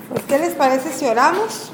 Pues, ¿qué les parece si oramos?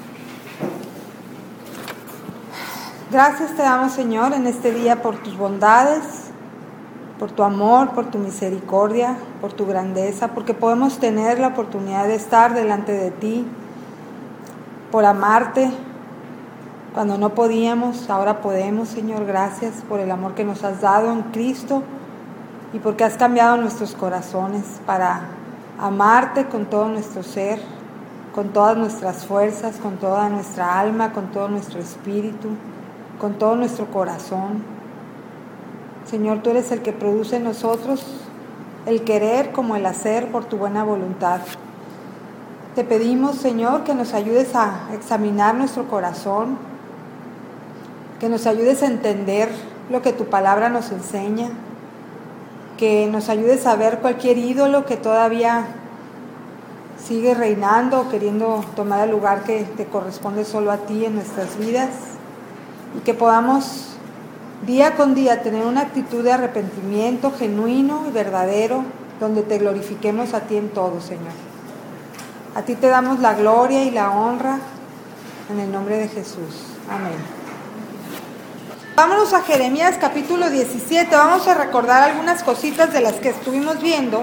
Gracias te damos, Señor, en este día por tus bondades, por tu amor, por tu misericordia, por tu grandeza, porque podemos tener la oportunidad de estar delante de ti, por amarte. Cuando no podíamos, ahora podemos, Señor. Gracias por el amor que nos has dado en Cristo y porque has cambiado nuestros corazones para amarte con todo nuestro ser, con todas nuestras fuerzas, con toda nuestra alma, con todo nuestro espíritu, con todo nuestro corazón. Señor, tú eres el que produce en nosotros el querer como el hacer por tu buena voluntad. Te pedimos, Señor, que nos ayudes a examinar nuestro corazón, que nos ayudes a entender lo que tu palabra nos enseña, que nos ayudes a ver cualquier ídolo que todavía sigue reinando o queriendo tomar el lugar que te corresponde solo a ti en nuestras vidas, y que podamos día con día tener una actitud de arrepentimiento genuino y verdadero, donde te glorifiquemos a ti en todo, Señor. A ti te damos la gloria y la honra en el nombre de Jesús. Amén. Vámonos a Jeremías capítulo 17. Vamos a recordar algunas cositas de las que estuvimos viendo.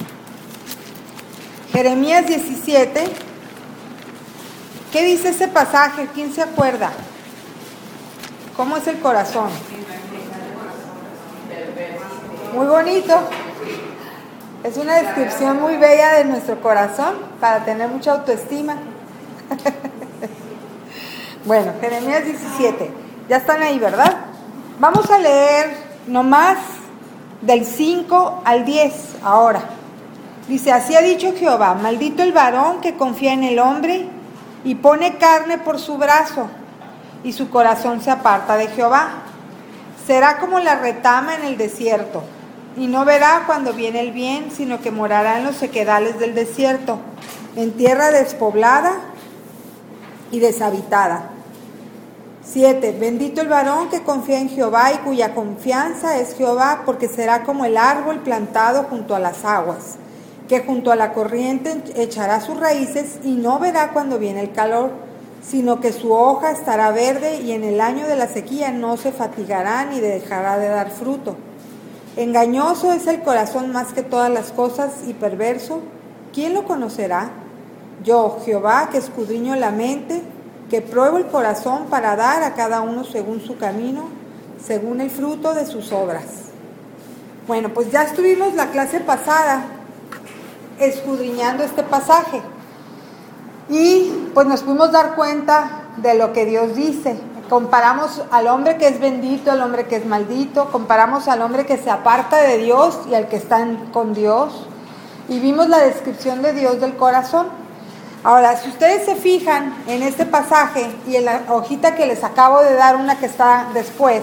Jeremías 17. ¿Qué dice ese pasaje? ¿Quién se acuerda? ¿Cómo es el corazón? Muy bonito. Es una descripción muy bella de nuestro corazón para tener mucha autoestima. Bueno, Jeremías 17. Ya están ahí, ¿verdad? Vamos a leer nomás del 5 al 10 ahora. Dice: así ha dicho Jehová: maldito el varón que confía en el hombre y pone carne por su brazo, y su corazón se aparta de Jehová. Será como la retama en el desierto, y no verá cuando viene el bien, sino que morará en los sequedales del desierto, en tierra despoblada y deshabitada. 7. Bendito el varón que confía en Jehová y cuya confianza es Jehová, porque será como el árbol plantado junto a las aguas, que junto a la corriente echará sus raíces y no verá cuando viene el calor, sino que su hoja estará verde, y en el año de la sequía no se fatigará ni dejará de dar fruto. Engañoso es el corazón más que todas las cosas, y perverso, ¿quién lo conocerá? Yo, Jehová, que escudriño la mente, que pruebo el corazón para dar a cada uno según su camino, según el fruto de sus obras. Bueno, pues ya estuvimos la clase pasada escudriñando este pasaje y pues nos pudimos dar cuenta de lo que Dios dice. Comparamos al hombre que es bendito, al hombre que es maldito, comparamos al hombre que se aparta de Dios y al que está con Dios, y vimos la descripción de Dios del corazón. Ahora, si ustedes se fijan en este pasaje y en la hojita que les acabo de dar, una que está después,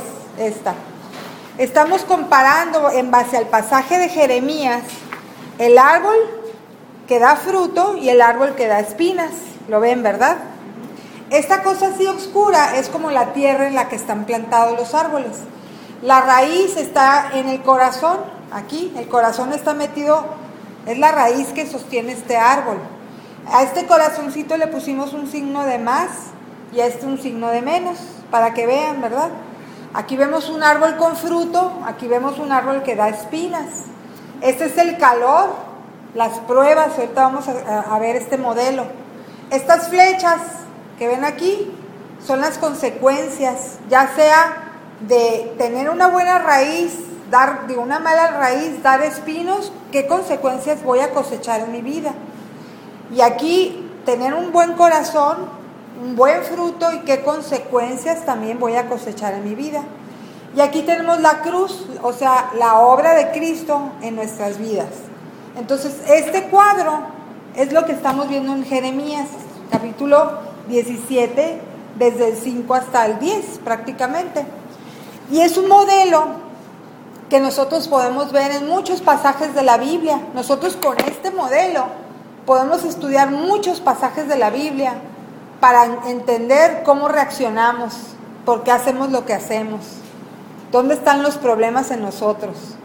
estamos comparando en base al pasaje de Jeremías el árbol que da fruto y el árbol que da espinas. ¿Lo ven, verdad? Esta cosa así oscura es como la tierra en la que están plantados los árboles. La raíz está en el corazón, aquí, el corazón está metido, es la raíz que sostiene este árbol. A este corazoncito le pusimos un signo de más y a este un signo de menos, para que vean, ¿verdad? Aquí vemos un árbol con fruto, aquí vemos un árbol que da espinas. Este es el calor, las pruebas. Ahorita vamos a ver este modelo. Estas flechas que ven aquí son las consecuencias, ya sea de tener una buena raíz, dar de una mala raíz, dar espinos, qué consecuencias voy a cosechar en mi vida. Y aquí tener un buen corazón, un buen fruto, y qué consecuencias también voy a cosechar en mi vida. Y aquí tenemos la cruz, o sea, la obra de Cristo en nuestras vidas. Entonces, este cuadro es lo que estamos viendo en Jeremías, capítulo 17, desde el 5 hasta el 10 prácticamente. Y es un modelo que nosotros podemos ver en muchos pasajes de la Biblia. Nosotros con este modelo podemos estudiar muchos pasajes de la Biblia para entender cómo reaccionamos, por qué hacemos lo que hacemos, dónde están los problemas en nosotros.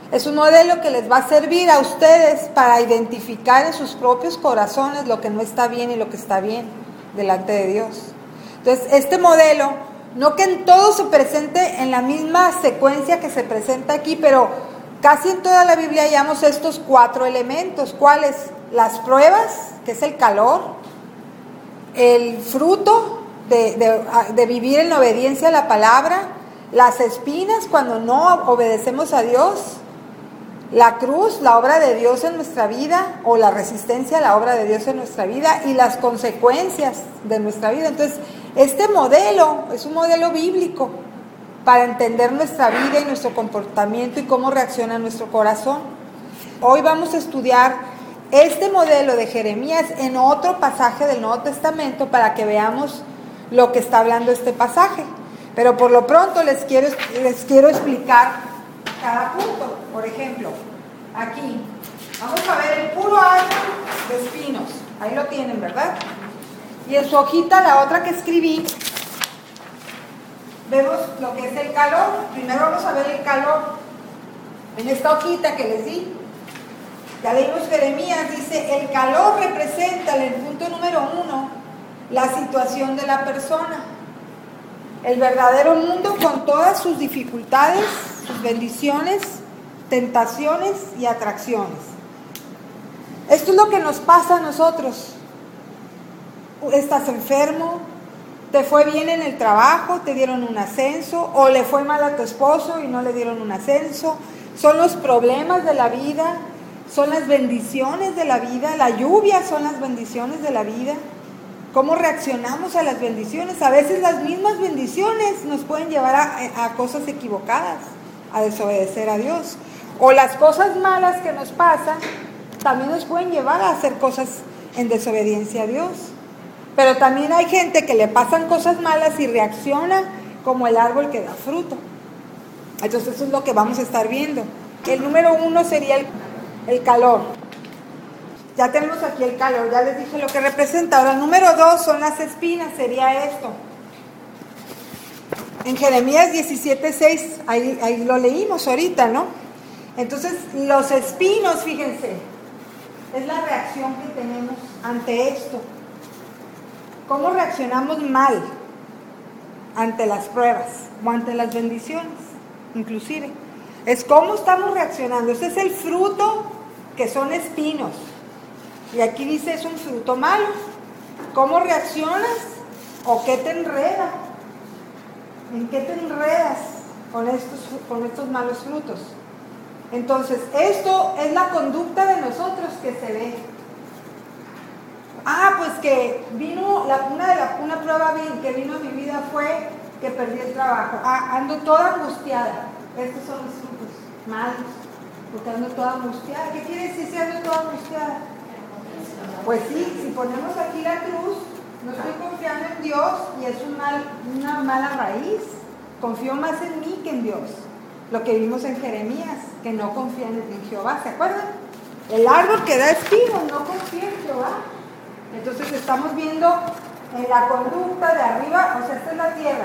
Es un modelo que les va a servir a ustedes para identificar en sus propios corazones lo que no está bien y lo que está bien delante de Dios. Entonces, este modelo, no que en todo se presente en la misma secuencia que se presenta aquí, pero casi en toda la Biblia hallamos estos 4 elementos. ¿Cuáles? Las pruebas, que es el calor, el fruto de vivir en obediencia a la palabra, las espinas cuando no obedecemos a Dios, la cruz, la obra de Dios en nuestra vida, o la resistencia a la obra de Dios en nuestra vida, y las consecuencias de nuestra vida. Entonces, este modelo es un modelo bíblico para entender nuestra vida y nuestro comportamiento y cómo reacciona nuestro corazón. Hoy vamos a estudiar este modelo de Jeremías en otro pasaje del Nuevo Testamento para que veamos lo que está hablando este pasaje. Pero por lo pronto les quiero explicar cada punto. Por ejemplo, aquí vamos a ver el puro árbol de espinos. Ahí lo tienen, ¿verdad? Y en su hojita, la otra que escribí, vemos lo que es el calor. Primero vamos a ver el calor. En esta hojita que les di, ya leímos Jeremías, dice, el calor representa, en el punto número 1, la situación de la persona. El verdadero mundo con todas sus dificultades, sus bendiciones, tentaciones y atracciones. Esto es lo que nos pasa a nosotros. Estás enfermo, te fue bien en el trabajo, te dieron un ascenso, o le fue mal a tu esposo y no le dieron un ascenso. Son los problemas de la vida, son las bendiciones de la vida, la lluvia son las bendiciones de la vida. ¿Cómo reaccionamos a las bendiciones? A veces las mismas bendiciones nos pueden llevar a cosas equivocadas, a desobedecer a Dios. O las cosas malas que nos pasan también nos pueden llevar a hacer cosas en desobediencia a Dios. Pero también hay gente que le pasan cosas malas y reacciona como el árbol que da fruto. Entonces eso es lo que vamos a estar viendo. El número 1 sería el calor. Ya tenemos aquí el calor, ya les dije lo que representa. Ahora, el número 2 son las espinas, sería esto. En Jeremías 17:6, ahí lo leímos ahorita, ¿no? Entonces, los espinos, fíjense, es la reacción que tenemos ante esto. ¿Cómo reaccionamos mal ante las pruebas o ante las bendiciones, inclusive? Es cómo estamos reaccionando. Este es el fruto, que son espinos. Y aquí dice, es un fruto malo. ¿Cómo reaccionas? ¿O qué te enreda? ¿En qué te enredas con estos malos frutos? Entonces, esto es la conducta de nosotros que se ve. Pues que vino, una prueba que vino a mi vida fue que perdí el trabajo. Ando toda angustiada. Estos son los frutos malos, porque ando toda angustiada. ¿Qué quiere decir si ando toda angustiada? Pues sí, si ponemos aquí la cruz, no estoy confiando en Dios y es una mala raíz. Confío más en mí que en Dios. Lo que vimos en Jeremías, que no confían en Jehová, ¿se acuerdan? El árbol que da espinos no confía en Jehová. Entonces estamos viendo en la conducta de arriba, o sea, esta es la tierra,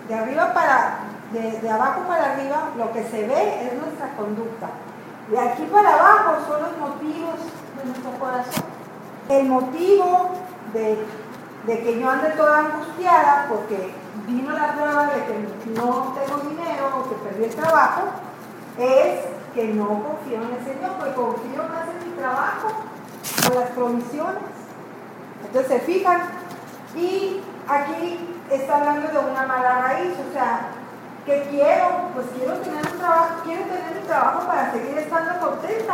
de abajo para arriba, lo que se ve es nuestra conducta. De aquí para abajo son los motivos de nuestro corazón. El motivo de que yo ande toda angustiada porque vino la prueba de que no tengo dinero o que perdí el trabajo, es que no confío en el Señor, porque confío más en mi trabajo, en las provisiones. Entonces se fijan, y aquí está hablando de una mala raíz, o sea, ¿qué quiero? Pues quiero tener mi trabajo para seguir estando contenta.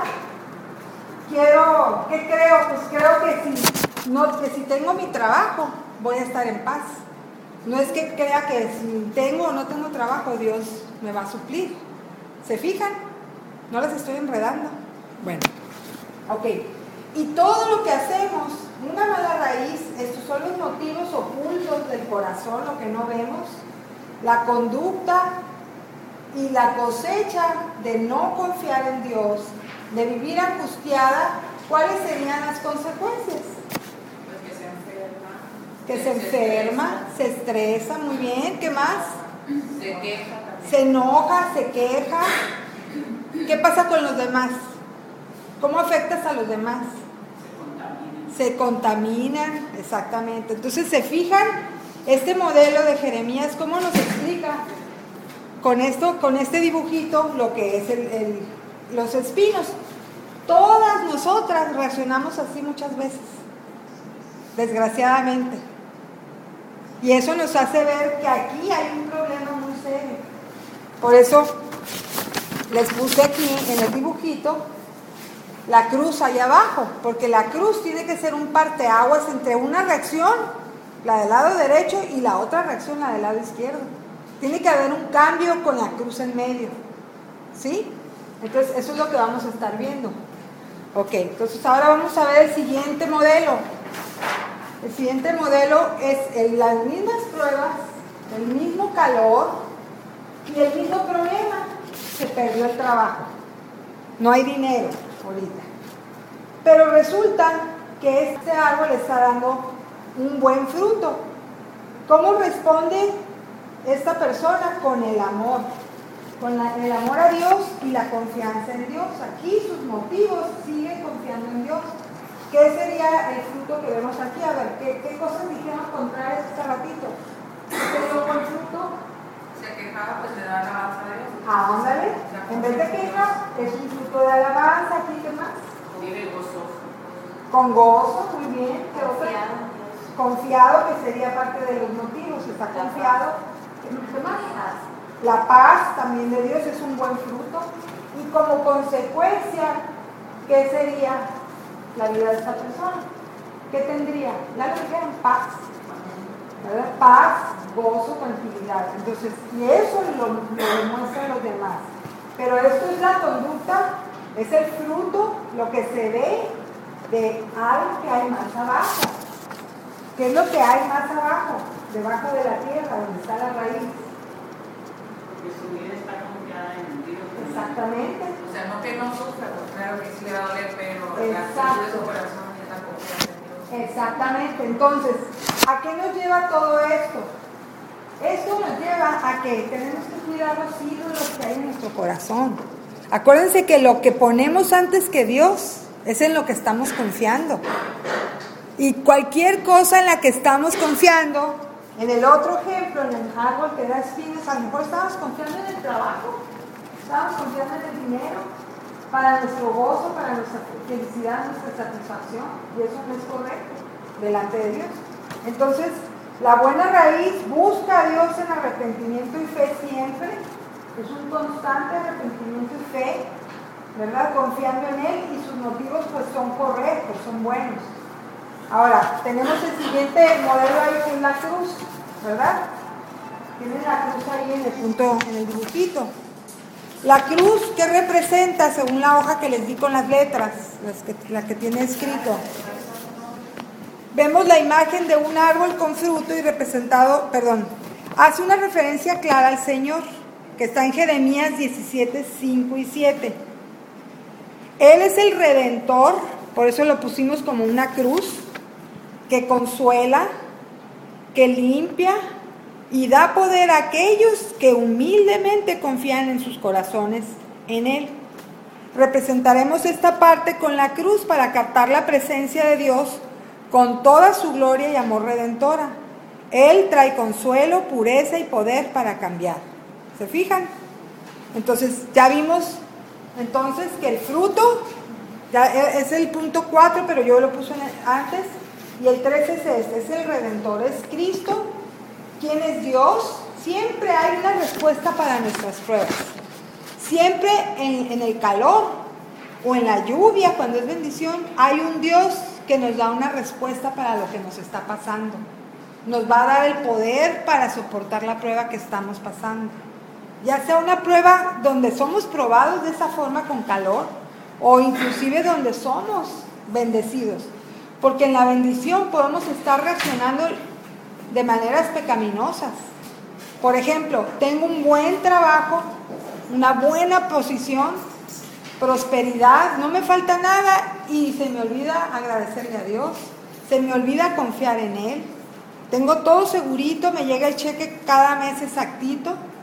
¿Qué creo? Pues creo que si tengo mi trabajo, voy a estar en paz. No es que crea que si tengo o no tengo trabajo, Dios me va a suplir. ¿Se fijan? No las estoy enredando. Bueno, ok. Y todo lo que hacemos, una mala raíz, estos son los motivos ocultos del corazón, lo que no vemos, la conducta y la cosecha de no confiar en Dios, de vivir angustiada. ¿Cuáles serían las consecuencias? Que se enferma, se estresa, muy bien. ¿Qué más? Se queja. Se enoja, se queja. ¿Qué pasa con los demás? ¿Cómo afectas a los demás? Se contaminan, exactamente. Entonces, ¿se fijan? Este modelo de Jeremías, ¿cómo nos explica? Con esto, con este dibujito, lo que es los espinos. Todas nosotras reaccionamos así muchas veces, desgraciadamente. Y eso nos hace ver que aquí hay un problema muy serio. Por eso les puse aquí en el dibujito la cruz ahí abajo, porque la cruz tiene que ser un parteaguas entre una reacción, la del lado derecho, y la otra reacción, la del lado izquierdo. Tiene que haber un cambio con la cruz en medio, ¿sí? Entonces eso es lo que vamos a estar viendo. Ok, entonces ahora vamos a ver el siguiente modelo. El siguiente modelo es las mismas pruebas, el mismo calor y el mismo problema. Se perdió el trabajo, no hay dinero ahorita, pero resulta que este árbol está dando un buen fruto. ¿Cómo responde esta persona? Con el amor, el amor a Dios y la confianza en Dios. Aquí sus motivos siguen confiando en Dios. ¿Qué sería el fruto que vemos aquí? A ver, ¿qué cosas dijeron contrarias este ratito? ¿Qué sería un buen fruto? Se quejaba, pues le da alabanza a Dios. Ándale, en vez de queja, es un fruto de alabanza. ¿Aquí qué más? Vive gozoso. Con gozo, muy bien. ¿Qué otra? Confiado, que sería parte de los motivos. Está confiado. ¿Qué más? La paz también de Dios es un buen fruto. Y como consecuencia, ¿qué sería la vida de esta persona? ¿Qué tendría? Ya lo dijeron, paz. ¿Verdad? Paz, gozo, tranquilidad. Entonces, y eso lo demuestran los demás. Pero esto es la conducta, es el fruto, lo que se ve de algo que hay más abajo. ¿Qué es lo que hay más abajo? Debajo de la tierra, donde está la raíz. Porque su vida está confiada en Dios. Exactamente. O sea, no que no sufra, pues claro que sí le va a doler, pero exacto, de su corazón está confiada en Dios. Exactamente. Entonces, ¿a qué nos lleva todo esto? Esto nos lleva a que tenemos que cuidar los ídolos que hay en nuestro corazón. Acuérdense que lo que ponemos antes que Dios es en lo que estamos confiando. Y cualquier cosa en la que estamos confiando, en el otro ejemplo, en el árbol que da espinas, a lo mejor estamos confiando en el trabajo, estamos confiando en el dinero, para nuestro gozo, para nuestra felicidad, nuestra satisfacción, y eso no es correcto delante de Dios. Entonces, la buena raíz busca a Dios en arrepentimiento y fe siempre, es un constante arrepentimiento y fe, ¿verdad? Confiando en Él, y sus motivos pues son correctos, son buenos. Ahora, tenemos el siguiente modelo ahí, que es la cruz, ¿verdad? Tienen la cruz ahí en el punto, en el dibujito. La cruz, ¿qué representa según la hoja que les di con las letras? La que tiene escrito. Vemos la imagen de un árbol con fruto y representado, hace una referencia clara al Señor, que está en Jeremías 17, 5 y 7. Él es el Redentor, por eso lo pusimos como una cruz, que consuela, que limpia y da poder a aquellos que humildemente confían en sus corazones en Él. Representaremos esta parte con la cruz para captar la presencia de Dios con toda su gloria y amor redentora. Él trae consuelo, pureza y poder para cambiar. ¿Se fijan? Entonces, ya vimos entonces que el fruto, ya es el punto 4, pero yo lo puse antes, y el 3 es este, es el Redentor, es Cristo. ¿Quién es Dios? Siempre hay una respuesta para nuestras pruebas. Siempre en el calor o en la lluvia, cuando es bendición, hay un Dios que nos da una respuesta para lo que nos está pasando. Nos va a dar el poder para soportar la prueba que estamos pasando. Ya sea una prueba donde somos probados de esa forma con calor, o inclusive donde somos bendecidos. Porque en la bendición podemos estar reaccionando de maneras pecaminosas. Por ejemplo, tengo un buen trabajo, una buena posición, prosperidad, no me falta nada, y se me olvida agradecerle a Dios, se me olvida confiar en Él. Tengo todo segurito, me llega el cheque cada mes exactito,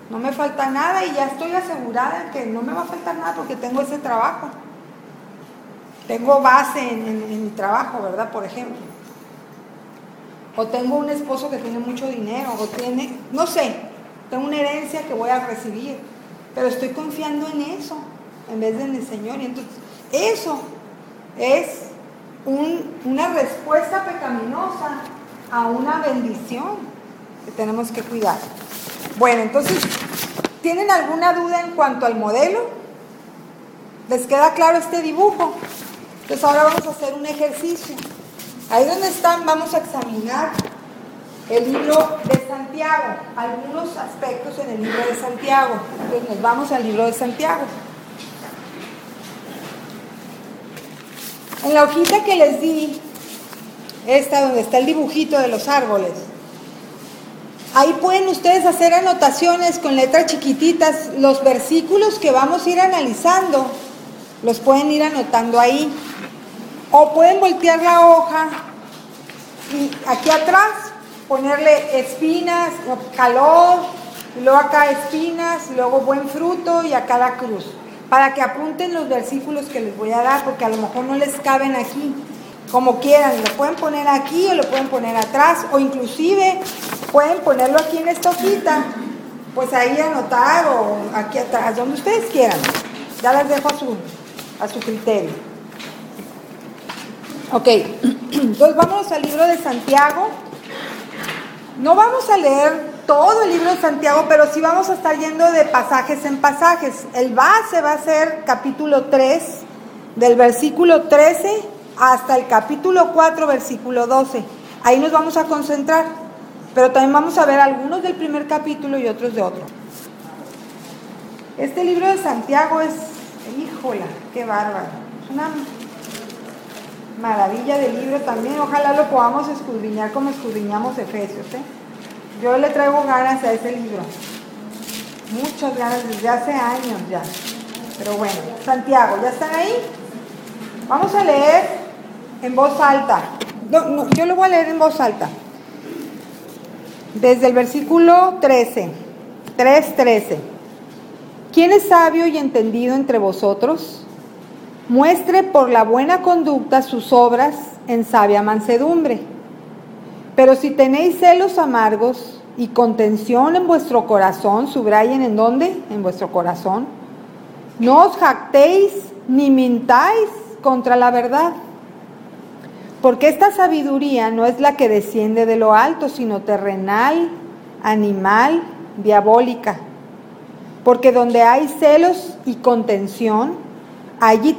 No me falta nada y ya estoy asegurada que no me va a faltar nada porque tengo ese trabajo. Tengo base en mi trabajo, ¿verdad? Por ejemplo. O tengo un esposo que tiene mucho dinero, o tiene, no sé, tengo una herencia que voy a recibir. Pero estoy confiando en eso, en vez de en el Señor. Y entonces, eso es una respuesta pecaminosa a una bendición que tenemos que cuidar. Bueno, entonces, ¿tienen alguna duda en cuanto al modelo? ¿Les queda claro este dibujo? Entonces ahora vamos a hacer un ejercicio. Ahí donde están vamos a examinar el libro de Santiago, algunos aspectos en el libro de Santiago. Entonces nos vamos al libro de Santiago. En la hojita que les di, esta donde está el dibujito de los árboles, ahí pueden ustedes hacer anotaciones con letras chiquititas, los versículos que vamos a ir analizando, los pueden ir anotando ahí. O pueden voltear la hoja y aquí atrás ponerle espinas, calor, y luego acá espinas, y luego buen fruto y acá la cruz, para que apunten los versículos que les voy a dar, porque a lo mejor no les caben aquí, como quieran, lo pueden poner aquí o lo pueden poner atrás, o inclusive pueden ponerlo aquí en esta hojita, pues ahí anotar o aquí atrás, donde ustedes quieran. Ya las dejo a su criterio. Ok, entonces vámonos al libro de Santiago. No vamos a leer todo el libro de Santiago, pero sí vamos a estar yendo de pasajes en pasajes. El base va a ser capítulo 3, del versículo 13 hasta el capítulo 4, versículo 12. Ahí nos vamos a concentrar, pero también vamos a ver algunos del primer capítulo y otros de otro. Este libro de Santiago es, híjola, qué bárbaro. Es una maravilla de libro también. Ojalá lo podamos escudriñar como escudriñamos Efesios, ¿eh? Yo le traigo ganas a ese libro, muchas ganas desde hace años ya. Pero bueno, Santiago, ¿ya están ahí? Vamos a leer en voz alta. No, yo lo voy a leer en voz alta. Desde el versículo 3:13. ¿Quién es sabio y entendido entre vosotros? Muestre por la buena conducta sus obras en sabia mansedumbre. Pero si tenéis celos amargos y contención en vuestro corazón, subrayen en dónde, en vuestro corazón, no os jactéis ni mintáis contra la verdad. Porque esta sabiduría no es la que desciende de lo alto, sino terrenal, animal, diabólica. Porque donde hay celos y contención, allí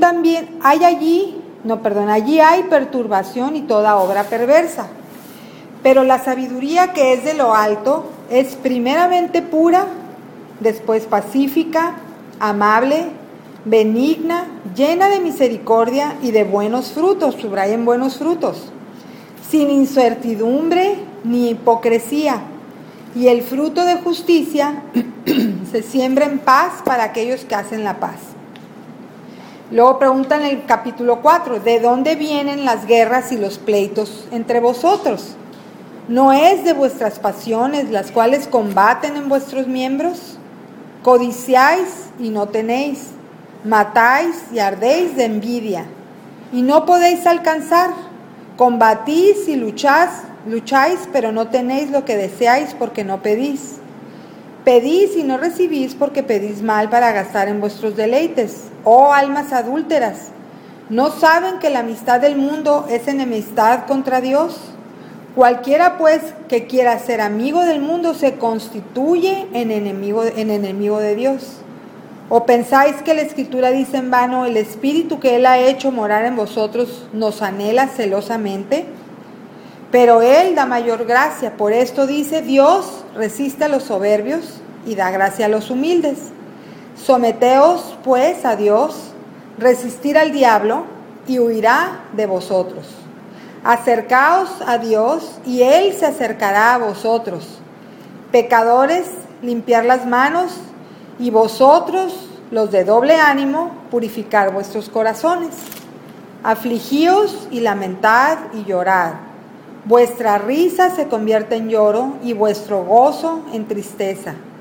hay perturbación y toda obra perversa. Pero la sabiduría que es de lo alto es primeramente pura, después pacífica, amable, benigna, llena de misericordia y de buenos frutos, subrayen buenos frutos, sin incertidumbre ni hipocresía. Y el fruto de justicia se siembra en paz para aquellos que hacen la paz. Luego preguntan en el capítulo 4, ¿de dónde vienen las guerras y los pleitos entre vosotros? ¿No es de vuestras pasiones las cuales combaten en vuestros miembros? Codiciáis y no tenéis, matáis y ardéis de envidia, y no podéis alcanzar, combatís y lucháis, pero no tenéis lo que deseáis porque no pedís. Pedís y no recibís porque pedís mal para gastar en vuestros deleites. Oh almas adúlteras, ¿no saben que la amistad del mundo es enemistad contra Dios? Cualquiera pues que quiera ser amigo del mundo se constituye en enemigo de Dios. ¿O pensáis que la Escritura dice en vano, el Espíritu que Él ha hecho morar en vosotros nos anhela celosamente? Pero Él da mayor gracia. Por esto dice, Dios resiste a los soberbios y da gracia a los humildes. Someteos pues a Dios, resistir al diablo y huirá de vosotros. Acercaos a Dios y Él se acercará a vosotros. Pecadores, limpiar las manos, y vosotros, los de doble ánimo, purificar vuestros corazones. Afligíos y lamentad y llorad. Vuestra risa se convierte en lloro y vuestro gozo en tristeza.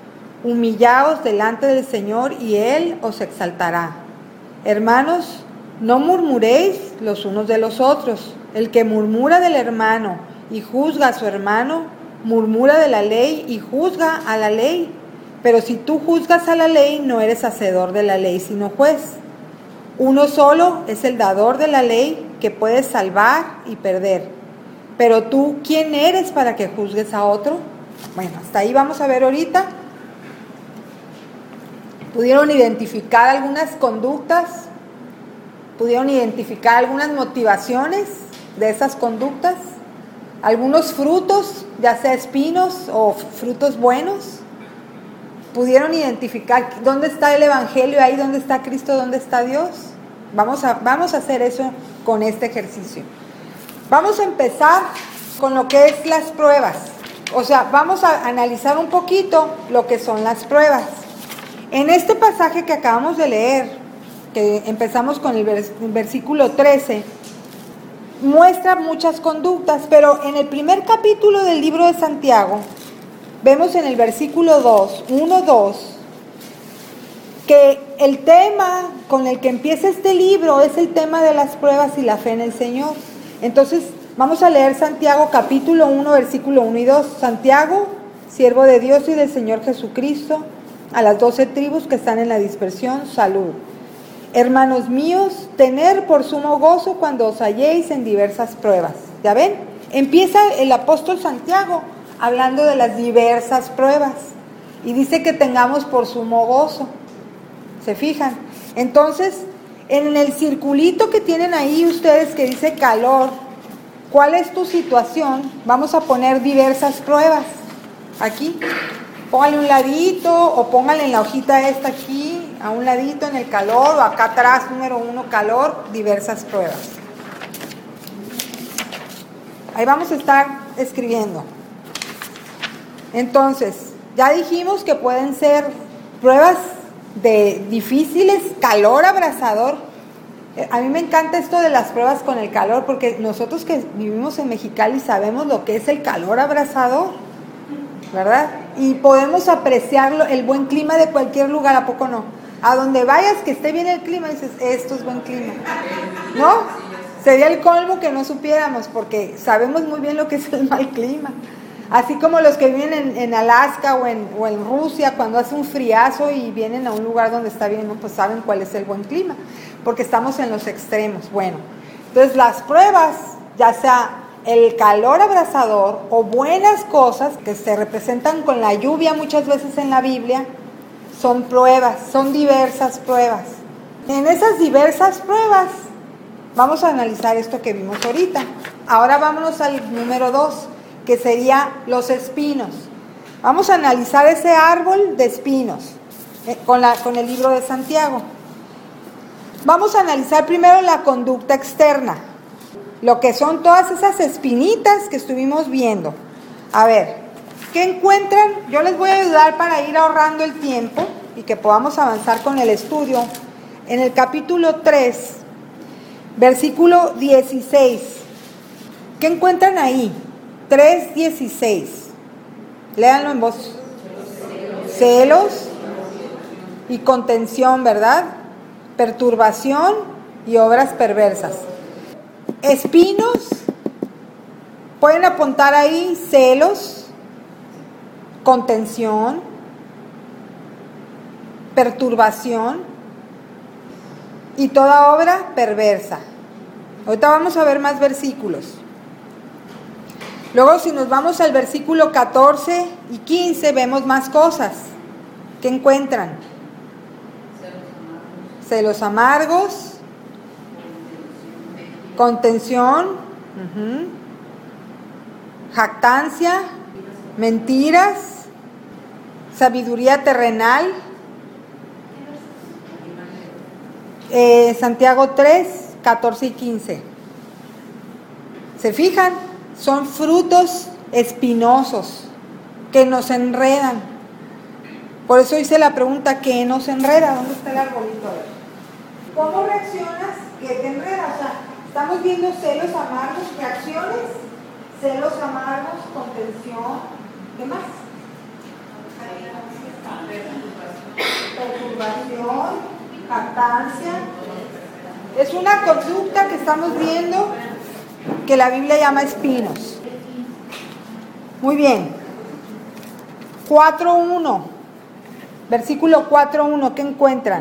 Humillaos delante del Señor y Él os exaltará. Hermanos, no murmuréis los unos de los otros. El que murmura del hermano y juzga a su hermano, murmura de la ley y juzga a la ley. Pero si tú juzgas a la ley, no eres hacedor de la ley, sino juez. Uno solo es el dador de la ley, que puede salvar y perder. Pero tú, ¿quién eres para que juzgues a otro? Bueno, hasta ahí vamos a ver ahorita. ¿Pudieron identificar algunas conductas? ¿Pudieron identificar algunas motivaciones de esas conductas? ¿Algunos frutos, ya sea espinos o frutos buenos? ¿Pudieron identificar dónde está el Evangelio ahí, dónde está Cristo, dónde está Dios? Vamos a hacer eso con este ejercicio. Vamos a empezar con lo que es las pruebas. O sea, vamos a analizar un poquito lo que son las pruebas. En este pasaje que acabamos de leer, que empezamos con el versículo 13, muestra muchas conductas, pero en el primer capítulo del libro de Santiago, vemos en el versículo 2, que el tema con el que empieza este libro es el tema de las pruebas y la fe en el Señor. Entonces, vamos a leer Santiago capítulo 1, versículo 1 y 2. Santiago, siervo de Dios y del Señor Jesucristo, a las 12 tribus que están en la dispersión, salud. Hermanos míos, tener por sumo gozo cuando os halléis en diversas pruebas. ¿Ya ven? Empieza el apóstol Santiago hablando de las diversas pruebas y dice que tengamos por sumo gozo. ¿Se fijan? Entonces, en el circulito que tienen ahí ustedes que dice calor, ¿cuál es tu situación? Vamos a poner diversas pruebas aquí. Póngale un ladito o póngale en la hojita esta aquí, a un ladito en el calor, o acá atrás, número 1, calor, diversas pruebas. Ahí vamos a estar escribiendo. Entonces, ya dijimos que pueden ser pruebas de difíciles, calor abrasador. A mí me encanta esto de las pruebas con el calor, porque nosotros que vivimos en Mexicali sabemos lo que es el calor abrasador, ¿verdad? Y podemos apreciarlo, el buen clima de cualquier lugar, ¿a poco no? A donde vayas que esté bien el clima, dices, esto es buen clima, ¿no? Sería el colmo que no supiéramos, porque sabemos muy bien lo que es el mal clima. Así como los que viven en Alaska o en Rusia, cuando hace un friazo y vienen a un lugar donde está bien, pues saben cuál es el buen clima, porque estamos en los extremos. Bueno, entonces las pruebas, ya sea el calor abrasador o buenas cosas que se representan con la lluvia muchas veces en la Biblia, son pruebas, son diversas pruebas. En esas diversas pruebas vamos a analizar esto que vimos ahorita. Ahora vámonos al número 2, que sería los espinos. Vamos a analizar ese árbol de espinos con el libro de Santiago. Vamos a analizar primero la conducta externa, lo que son todas esas espinitas que estuvimos viendo. A ver, ¿qué encuentran? Yo les voy a ayudar para ir ahorrando el tiempo y que podamos avanzar con el estudio. En el capítulo 3, versículo 16, ¿qué encuentran ahí? 3:16. Léanlo en voz. Celos y contención, ¿verdad? Perturbación y obras perversas. Espinos, pueden apuntar ahí celos, contención, perturbación y toda obra perversa. Ahorita vamos a ver más versículos. Luego, si nos vamos al versículo 14 y 15, vemos más cosas. ¿Qué encuentran? Celos amargos, contención, jactancia, mentiras, sabiduría terrenal. Santiago 3, 14 y 15. ¿Se fijan? Son frutos espinosos que nos enredan. Por eso hice la pregunta, ¿qué nos enreda? ¿Dónde está el arbolito? ¿Cómo reaccionas? ¿Qué te enreda? O sea, estamos viendo celos amargos, reacciones, celos amargos, contención, ¿qué más? perturbación, jactancia. Es una conducta que estamos viendo que la Biblia llama espinos. Muy bien. 4.1. Versículo 4.1. ¿Qué encuentran?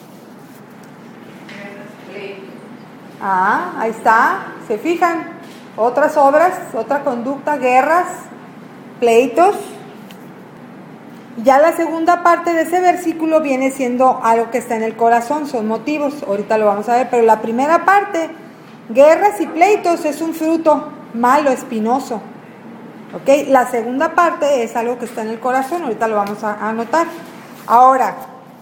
Ahí está. ¿Se fijan? Otras obras, otra conducta, guerras, pleitos. Ya la segunda parte de ese versículo viene siendo algo que está en el corazón, son motivos, ahorita lo vamos a ver, pero la primera parte, guerras y pleitos, es un fruto malo, espinoso. ¿Ok? La segunda parte es algo que está en el corazón, ahorita lo vamos a anotar. Ahora,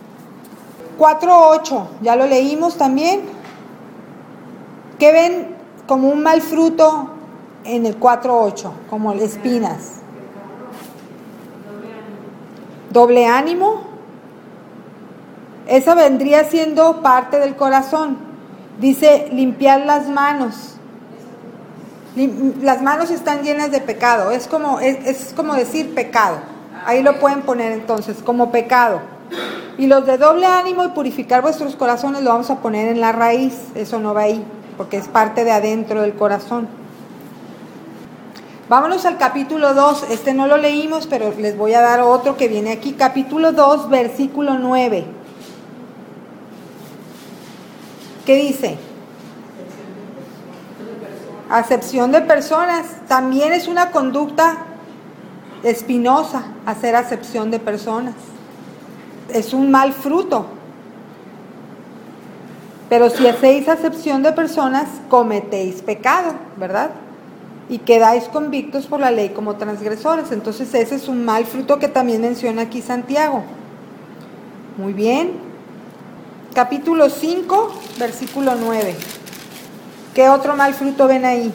4.8, ya lo leímos también. ¿Qué ven como un mal fruto en el 4.8? Como espinas. Doble ánimo. Esa vendría siendo parte del corazón. Dice limpiar las manos. Las manos están llenas de pecado. Es como decir pecado. Ahí lo pueden poner entonces, como pecado. Y los de doble ánimo y purificar vuestros corazones lo vamos a poner en la raíz. Eso no va ahí, porque es parte de adentro del corazón. Vámonos al capítulo 2, este no lo leímos, pero les voy a dar otro que viene aquí, capítulo 2, versículo 9. ¿Qué dice? Acepción de personas, también es una conducta espinosa, hacer acepción de personas. Es un mal fruto. Pero si hacéis acepción de personas, cometéis pecado, ¿verdad? Y quedáis convictos por la ley como transgresores. Entonces ese es un mal fruto que también menciona aquí Santiago. Muy bien. Capítulo 5, versículo 9. ¿Qué otro mal fruto ven ahí?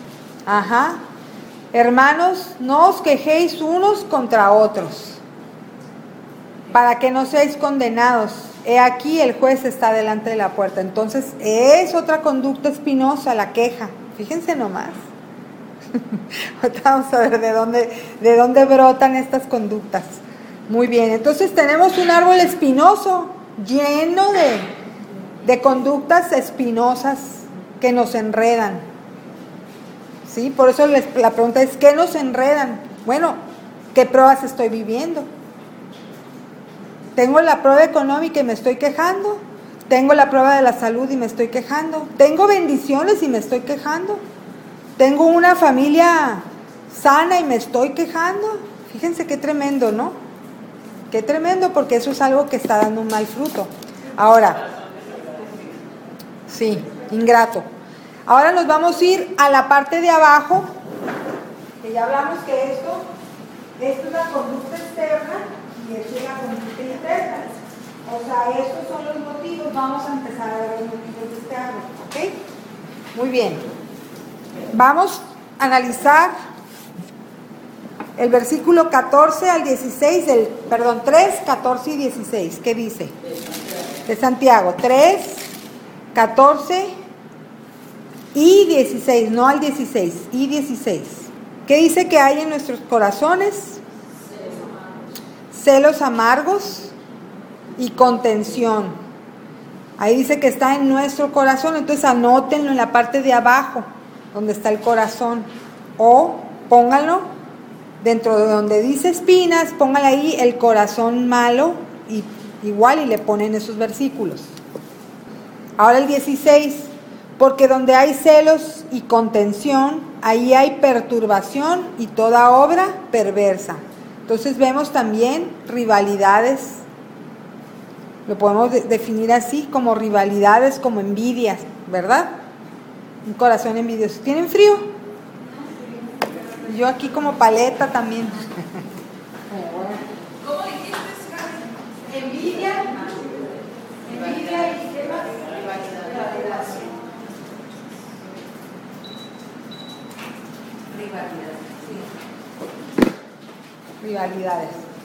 Hermanos, no os quejéis unos contra otros, para que no seáis condenados. He aquí el juez está delante de la puerta. Entonces es otra conducta espinosa, la queja. Fíjense nomás. Vamos a ver de dónde brotan estas conductas. Muy bien, entonces tenemos un árbol espinoso lleno de conductas espinosas que nos enredan. ¿Sí? Por eso la pregunta es, ¿qué nos enredan? Bueno, ¿qué pruebas estoy viviendo? Tengo la prueba económica y me estoy quejando. Tengo la prueba de la salud y me estoy quejando. Tengo bendiciones y me estoy quejando. Tengo una familia sana y me estoy quejando. Fíjense qué tremendo, ¿no? Qué tremendo, porque eso es algo que está dando un mal fruto. Ahora, sí, ingrato. Ahora nos vamos a ir a la parte de abajo, que ya hablamos que esto es la conducta externa y esto es la conducta interna. O sea, estos son los motivos. Vamos a empezar a ver los motivos de este árbol, ¿ok? Muy bien. Vamos a analizar el versículo 14 al 16, 3, 14 y 16. ¿Qué dice? De Santiago, 3, 14 y 16, no al 16, y 16. ¿Qué dice que hay en nuestros corazones? Celos amargos y contención. Ahí dice que está en nuestro corazón, entonces anótenlo en la parte de abajo, donde está el corazón, o pónganlo dentro de donde dice espinas, pónganle ahí el corazón malo, y igual, y le ponen esos versículos. Ahora el 16, porque donde hay celos y contención, ahí hay perturbación y toda obra perversa. Entonces vemos también rivalidades, lo podemos definir así, como rivalidades, como envidias, ¿verdad? Un corazón envidioso. ¿Tienen frío? Yo aquí como paleta también. ¿Cómo dijiste? Envidia y ¿qué más? Rivalidades.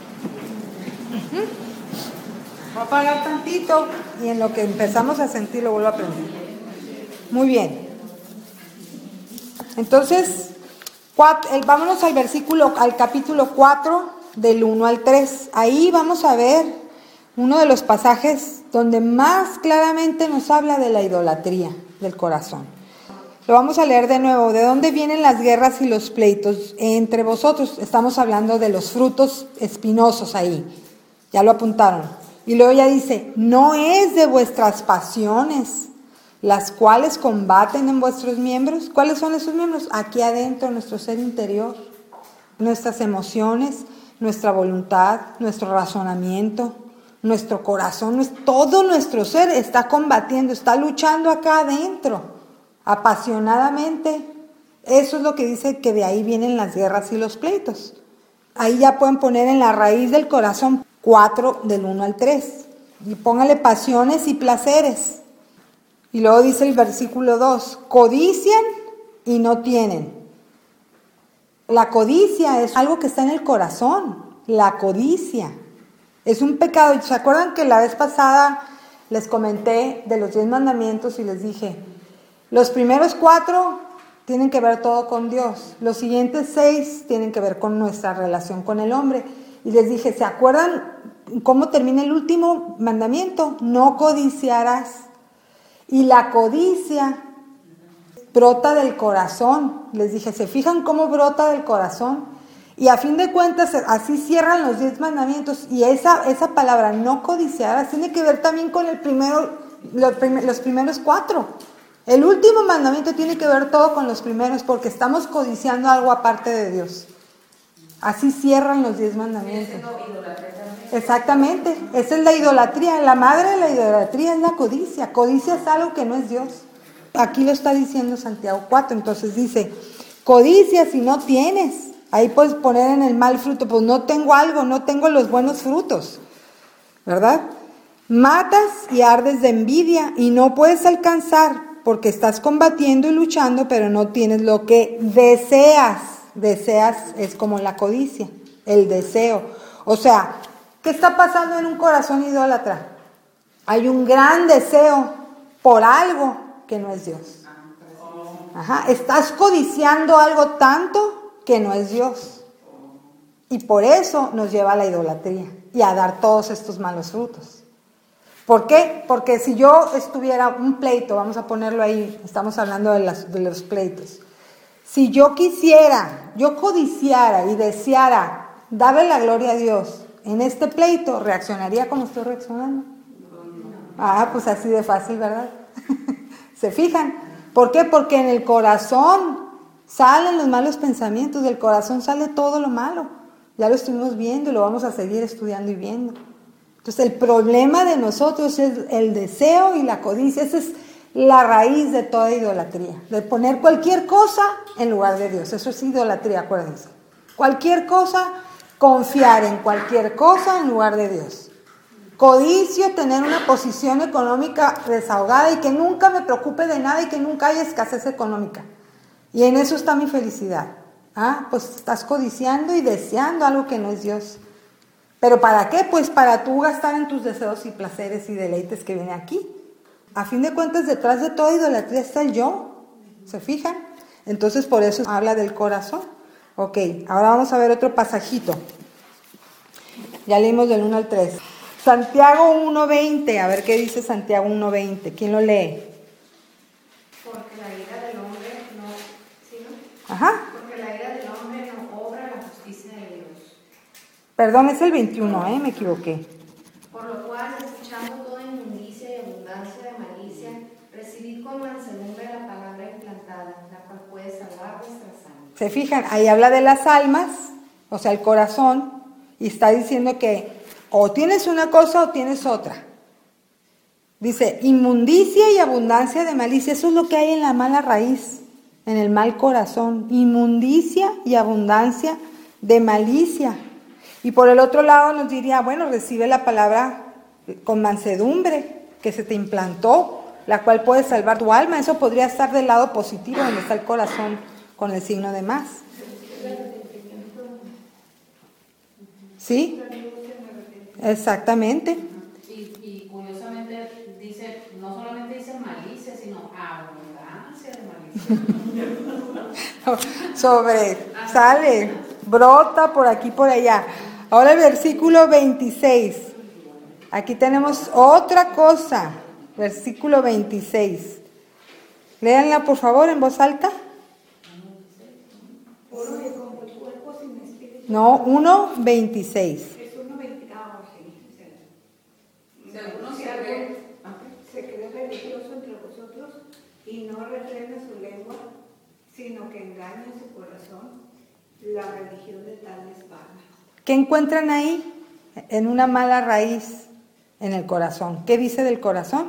Voy a apagar tantito y en lo que empezamos a sentir lo vuelvo a prender. Muy bien. Entonces, vámonos al capítulo 4, del 1 al 3. Ahí vamos a ver uno de los pasajes donde más claramente nos habla de la idolatría del corazón. Lo vamos a leer de nuevo. ¿De dónde vienen las guerras y los pleitos entre vosotros? Estamos hablando de los frutos espinosos ahí. Ya lo apuntaron. Y luego ya dice, no es de vuestras pasiones, las cuales combaten en vuestros miembros. ¿Cuáles son esos miembros? Aquí adentro, nuestro ser interior, nuestras emociones, nuestra voluntad, nuestro razonamiento, nuestro corazón, todo nuestro ser está combatiendo, está luchando acá adentro. Apasionadamente. Eso es lo que dice que de ahí vienen las guerras y los pleitos. Ahí ya pueden poner en la raíz del corazón 4 del 1 al 3 y póngale pasiones y placeres. Y luego dice el versículo 2, codician y no tienen. La codicia es algo que está en el corazón. La codicia es un pecado. ¿Se acuerdan que la vez pasada les comenté de los 10 mandamientos y les dije, los primeros 4 tienen que ver todo con Dios. Los siguientes 6 tienen que ver con nuestra relación con el hombre. Y les dije, ¿se acuerdan cómo termina el último mandamiento? No codiciarás. Y la codicia brota del corazón. Les dije, ¿se fijan cómo brota del corazón? Y a fin de cuentas, así cierran los 10 mandamientos. Y esa palabra, no codiciarás, tiene que ver también con los primeros 4. El último mandamiento tiene que ver todo con los primeros, porque estamos codiciando algo aparte de Dios. Así cierran los 10 mandamientos. Exactamente, esa es la idolatría. La madre de la idolatría es la codicia. Codicia es algo que no es Dios. Aquí lo está diciendo Santiago 4, entonces dice, codicia si no tienes. Ahí puedes poner en el mal fruto, pues no tengo algo, no tengo los buenos frutos, ¿verdad? Matas y ardes de envidia y no puedes alcanzar, porque estás combatiendo y luchando, pero no tienes lo que deseas. Deseas es como la codicia, el deseo. O sea, ¿qué está pasando en un corazón idólatra? Hay un gran deseo por algo que no es Dios. Ajá, estás codiciando algo tanto que no es Dios. Y por eso nos lleva a la idolatría y a dar todos estos malos frutos. ¿Por qué? Porque si yo estuviera un pleito, vamos a ponerlo ahí, estamos hablando de los pleitos. Si yo quisiera, yo codiciara y deseara darle la gloria a Dios en este pleito, ¿reaccionaría como estoy reaccionando? Pues así de fácil, ¿verdad? ¿Se fijan? ¿Por qué? Porque en el corazón salen los malos pensamientos, del corazón sale todo lo malo. Ya lo estuvimos viendo y lo vamos a seguir estudiando y viendo. Entonces el problema de nosotros es el deseo y la codicia. Esa es la raíz de toda idolatría, de poner cualquier cosa en lugar de Dios. Eso es idolatría, acuérdense. Cualquier cosa, confiar en cualquier cosa en lugar de Dios. Codicio, tener una posición económica desahogada y que nunca me preocupe de nada y que nunca haya escasez económica. Y en eso está mi felicidad. Pues estás codiciando y deseando algo que no es Dios. ¿Pero para qué? Pues para tú gastar en tus deseos y placeres y deleites que viene aquí. A fin de cuentas, detrás de toda idolatría está el yo. ¿Se fijan? Entonces, por eso habla del corazón. Ok, ahora vamos a ver otro pasajito. Ya leímos del 1 al 3. Santiago 1:20. A ver qué dice Santiago 1:20. ¿Quién lo lee? Porque la ira del hombre no... ¿Sí, no? Ajá. Porque la ira del hombre no obra la justicia de Dios. Perdón, es el 21, me equivoqué. Por lo cual, desechando toda inmundicia y abundancia de malicia, recibid con mansedumbre la palabra implantada, la cual puede salvar vuestras almas. Se fijan, ahí habla de las almas, o sea, el corazón, y está diciendo que o tienes una cosa o tienes otra. Dice, inmundicia y abundancia de malicia, eso es lo que hay en la mala raíz, en el mal corazón. Inmundicia y abundancia de malicia. Y por el otro lado nos diría, bueno, recibe la palabra con mansedumbre que se te implantó, la cual puede salvar tu alma. Eso podría estar del lado positivo, donde está el corazón con el signo de más. ¿Sí? Exactamente. Y curiosamente dice, no solamente dice malicia, sino abundancia de malicia. Sale, brota por aquí, por allá. Ahora el versículo 26. Aquí tenemos otra cosa, versículo 26. Léanla por favor en voz alta. No, 1:26. Se cree religioso entre vosotros y no refrena su lengua, sino que engaña su corazón. La religión de tal es vana. ¿Qué encuentran ahí? En una mala raíz en el corazón. ¿Qué dice del corazón?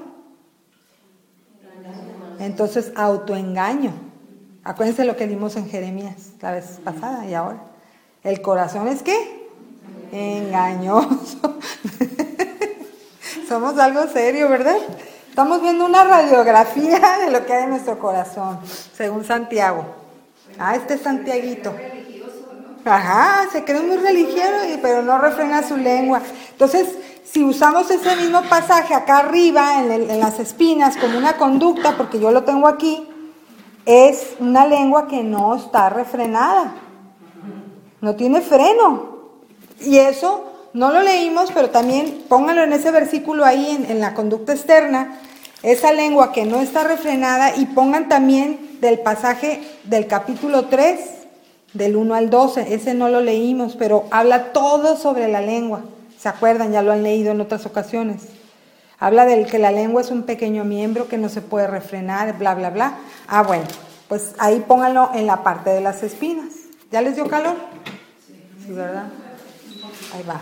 Entonces, autoengaño. Acuérdense lo que vimos en Jeremías la vez pasada y ahora. El corazón es ¿qué? Engañoso. Somos algo serio, ¿verdad? Estamos viendo una radiografía de lo que hay en nuestro corazón, según Santiago. Este es Santiaguito. Ajá, se cree muy religioso, pero no refrena su lengua. Entonces, si usamos ese mismo pasaje acá arriba, en las espinas, como una conducta, porque yo lo tengo aquí, es una lengua que no está refrenada. No tiene freno. Y eso no lo leímos, pero también pónganlo en ese versículo ahí, en la conducta externa, esa lengua que no está refrenada, y pongan también del pasaje del capítulo 3, del 1 al 12, ese no lo leímos, pero habla todo sobre la lengua. ¿Se acuerdan? Ya lo han leído en otras ocasiones. Habla del que la lengua es un pequeño miembro que no se puede refrenar, bla, bla, bla. Bueno, pues ahí pónganlo en la parte de las espinas. ¿Ya les dio calor? Sí, ¿verdad? Ahí va.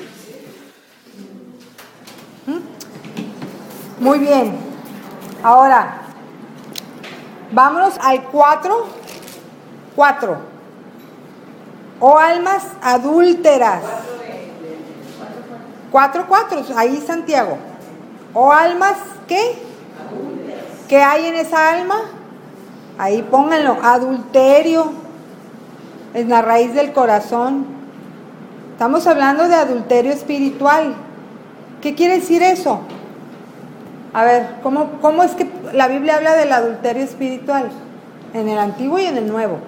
Muy bien. Ahora, vámonos al 4. 4. Oh almas adúlteras. 4:4, ahí Santiago. Oh almas, ¿qué? ¿Qué hay en esa alma? Ahí pónganlo, adulterio. Es la raíz del corazón. Estamos hablando de adulterio espiritual. ¿Qué quiere decir eso? A ver, ¿cómo es que la Biblia habla del adulterio espiritual? En el Antiguo y en el Nuevo.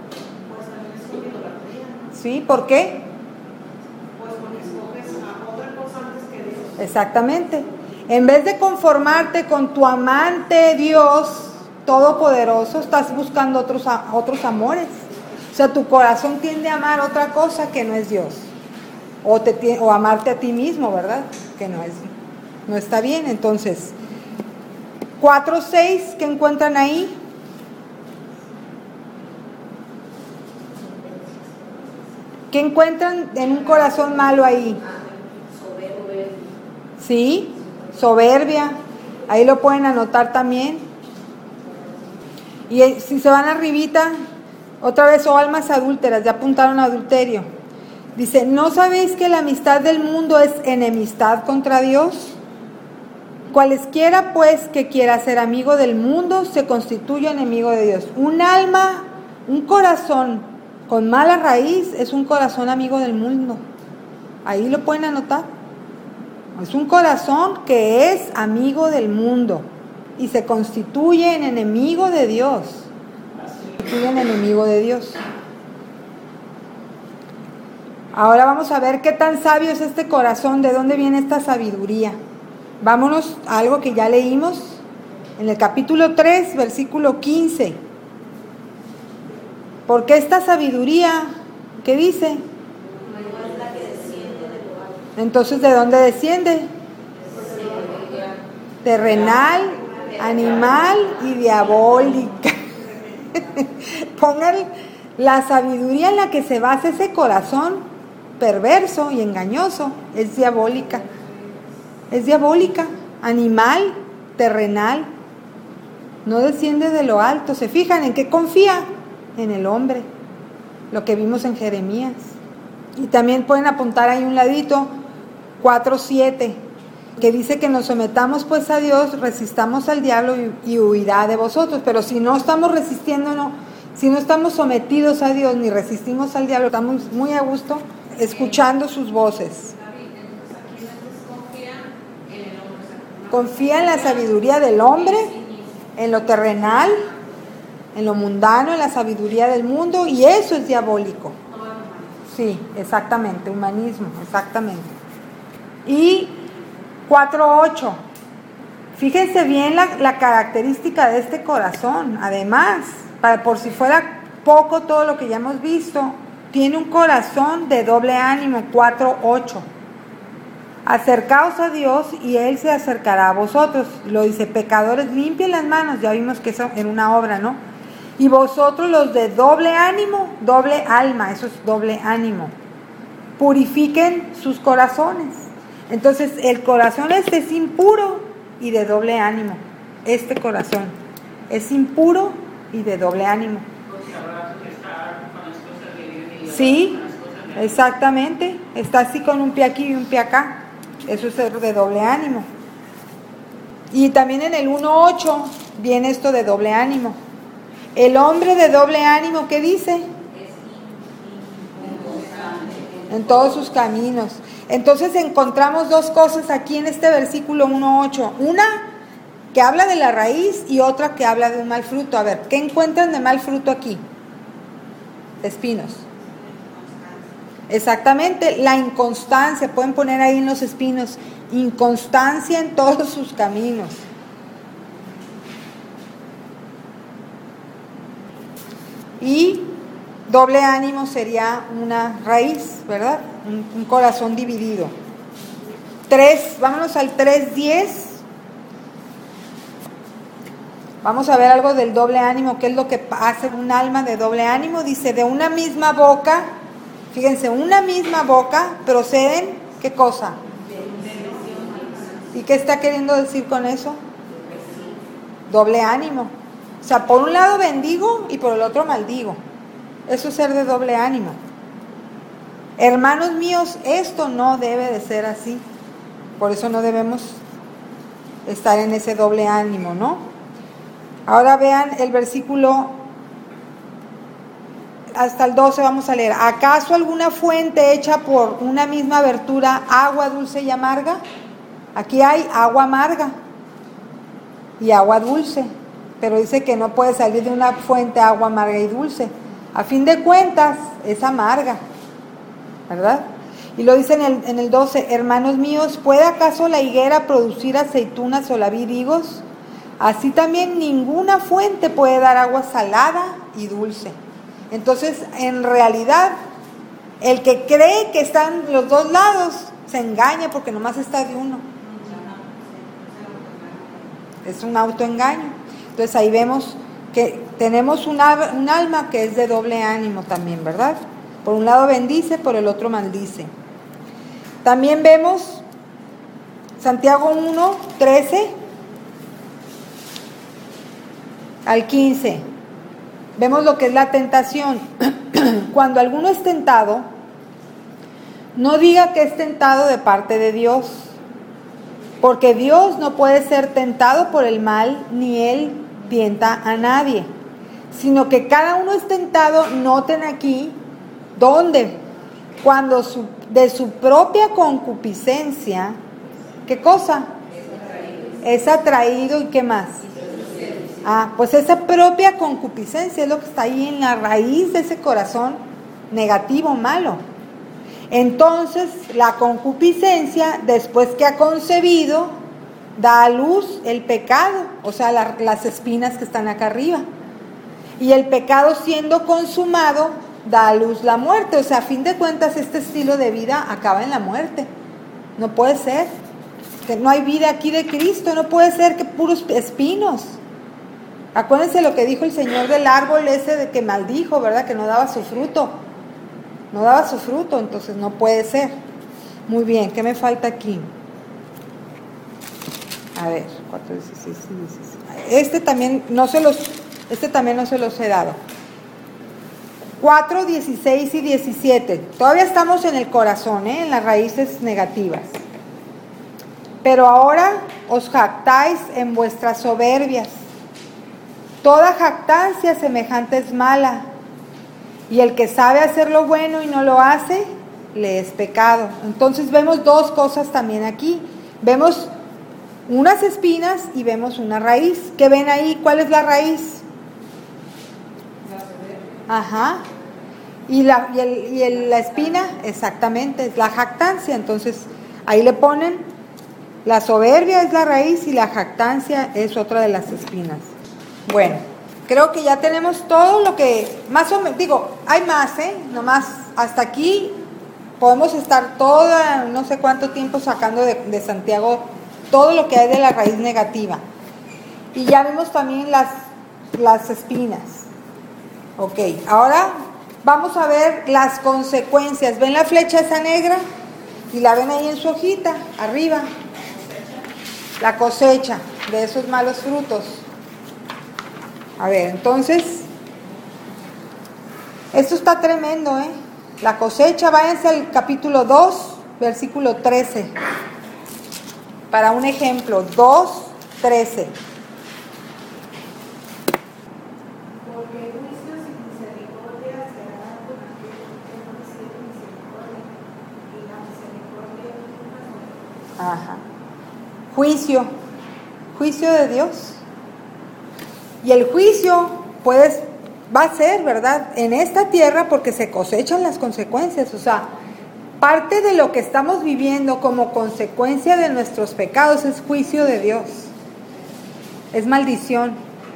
¿Sí? ¿Por qué? Pues porque escoges a otra cosa antes que Dios. Exactamente. En vez de conformarte con tu amante Dios todopoderoso, estás buscando otros amores. O sea, tu corazón tiende a amar otra cosa que no es Dios. O amarte a ti mismo, ¿verdad? Que no está bien. Entonces, 4:6, ¿qué encuentran ahí? ¿Qué encuentran en un corazón malo ahí? ¿Sí? Soberbia. Ahí lo pueden anotar también. Y si se van arribita, otra vez, oh almas adúlteras, ya apuntaron adulterio. Dice, ¿no sabéis que la amistad del mundo es enemistad contra Dios? Cualesquiera pues que quiera ser amigo del mundo se constituye enemigo de Dios. Un alma, un corazón con mala raíz es un corazón amigo del mundo. Ahí lo pueden anotar. Es un corazón que es amigo del mundo y se constituye en enemigo de Dios. Se constituye en enemigo de Dios. Ahora vamos a ver qué tan sabio es este corazón, de dónde viene esta sabiduría. Vámonos a algo que ya leímos en el capítulo 3, versículo 15. Porque esta sabiduría, ¿qué dice? Entonces, ¿de dónde desciende? Terrenal, animal y diabólica. Pongan la sabiduría en la que se basa ese corazón perverso y engañoso, es diabólica. Es diabólica, animal, terrenal. No desciende de lo alto. ¿Se fijan en qué confía? En el hombre. Lo que vimos en Jeremías. Y también pueden apuntar ahí un ladito 4:7, que dice que nos sometamos pues a Dios, resistamos al diablo y huirá de vosotros. Pero si no estamos resistiendo, si no estamos sometidos a Dios ni resistimos al diablo, estamos muy a gusto escuchando sus voces. Confía en la sabiduría del hombre, en lo terrenal, en lo mundano, en la sabiduría del mundo, y eso es diabólico. Sí, exactamente, humanismo, exactamente. Y 4:8. Fíjense bien la característica de este corazón. Además, por si fuera poco todo lo que ya hemos visto, tiene un corazón de doble ánimo. 4:8. Acercaos a Dios y Él se acercará a vosotros. Lo dice, pecadores, limpien las manos. Ya vimos que eso en una obra, ¿no? Y vosotros los de doble ánimo, doble alma, eso es doble ánimo. Purifiquen sus corazones. Entonces, el corazón es impuro y de doble ánimo. Este corazón es impuro y de doble ánimo. Sí, exactamente. Está así con un pie aquí y un pie acá. Eso es de doble ánimo. Y también en el 1:8 viene esto de doble ánimo. El hombre de doble ánimo, ¿qué dice? En todos sus caminos. Entonces encontramos dos cosas aquí en este versículo 1:8. Una que habla de la raíz y otra que habla de un mal fruto. A ver, ¿qué encuentran de mal fruto aquí? Espinos. Exactamente, la inconstancia. Pueden poner ahí en los espinos. Inconstancia en todos sus caminos. Y doble ánimo sería una raíz, ¿verdad? Un corazón dividido. 3, vámonos al 3:10. Vamos a ver algo del doble ánimo, qué es lo que hace un alma de doble ánimo. Dice, de una misma boca, fíjense, una misma boca proceden, ¿qué cosa? ¿Y qué está queriendo decir con eso? Doble ánimo. O sea, por un lado bendigo y por el otro maldigo. Eso es ser de doble ánimo. Hermanos míos, esto no debe de ser así. Por eso no debemos estar en ese doble ánimo, ¿no? Ahora vean el versículo hasta el 12, vamos a leer. ¿Acaso alguna fuente hecha por una misma abertura, agua dulce y amarga? Aquí hay agua amarga y agua dulce. Pero dice que no puede salir de una fuente agua amarga y dulce. A fin de cuentas, es amarga, ¿verdad? Y lo dice en el 12, hermanos míos, ¿puede acaso la higuera producir aceitunas o la vid higos? Así también ninguna fuente puede dar agua salada y dulce. Entonces, en realidad, el que cree que están los dos lados, se engaña porque nomás está de uno. Es un autoengaño. Entonces ahí vemos que tenemos un alma que es de doble ánimo también, ¿verdad? Por un lado bendice, por el otro maldice. También vemos Santiago 1:13 al 15. Vemos lo que es la tentación. Cuando alguno es tentado, no diga que es tentado de parte de Dios, porque Dios no puede ser tentado por el mal, ni Él tienta a nadie, sino que cada uno es tentado, noten aquí, ¿dónde? Cuando de su propia concupiscencia, ¿qué cosa? Es atraído, ¿y qué más? Pues esa propia concupiscencia es lo que está ahí en la raíz de ese corazón negativo, malo. Entonces, la concupiscencia, después que ha concebido, da a luz el pecado, o sea, las espinas que están acá arriba. Y el pecado siendo consumado, da a luz la muerte. O sea, a fin de cuentas, este estilo de vida acaba en la muerte. No puede ser. Que no hay vida aquí de Cristo. No puede ser que puros espinos. Acuérdense lo que dijo el Señor del árbol ese de que maldijo, ¿verdad? Que no daba su fruto. No daba su fruto, entonces no puede ser. Muy bien, ¿qué me falta aquí? A ver, 4, 16 y 17. Este también no se los he dado. 4, 16 y 17. Todavía estamos en el corazón, en las raíces negativas. Pero ahora os jactáis en vuestras soberbias. Toda jactancia semejante es mala. Y el que sabe hacer lo bueno y no lo hace, le es pecado. Entonces vemos dos cosas también aquí. Vemos unas espinas y vemos una raíz. ¿Qué ven ahí? ¿Cuál es la raíz? Ajá. Y la espina, exactamente, es la jactancia. Entonces ahí le ponen La soberbia es la raíz y la jactancia es otra de las espinas. Bueno, creo que ya tenemos todo lo que, más o menos, digo, hay más, nomás hasta aquí podemos estar toda, no sé cuánto tiempo sacando de Santiago todo lo que hay de la raíz negativa. Y ya vimos también las espinas. Ok, ahora vamos a ver las consecuencias. ¿Ven la flecha esa negra? Y la ven ahí en su hojita, arriba. La cosecha de esos malos frutos. A ver, entonces, esto está tremendo, La cosecha, váyanse al capítulo 2, versículo 13. Para un ejemplo, 2:13. Porque juicios y misericordia serán con aquel que no recibe misericordia, y la misericordia nunca será. Ajá. Juicio de Dios. Y el juicio, pues, va a ser, ¿verdad?, en esta tierra, porque se cosechan las consecuencias. O sea, parte de lo que estamos viviendo como consecuencia de nuestros pecados es juicio de Dios. Es maldición.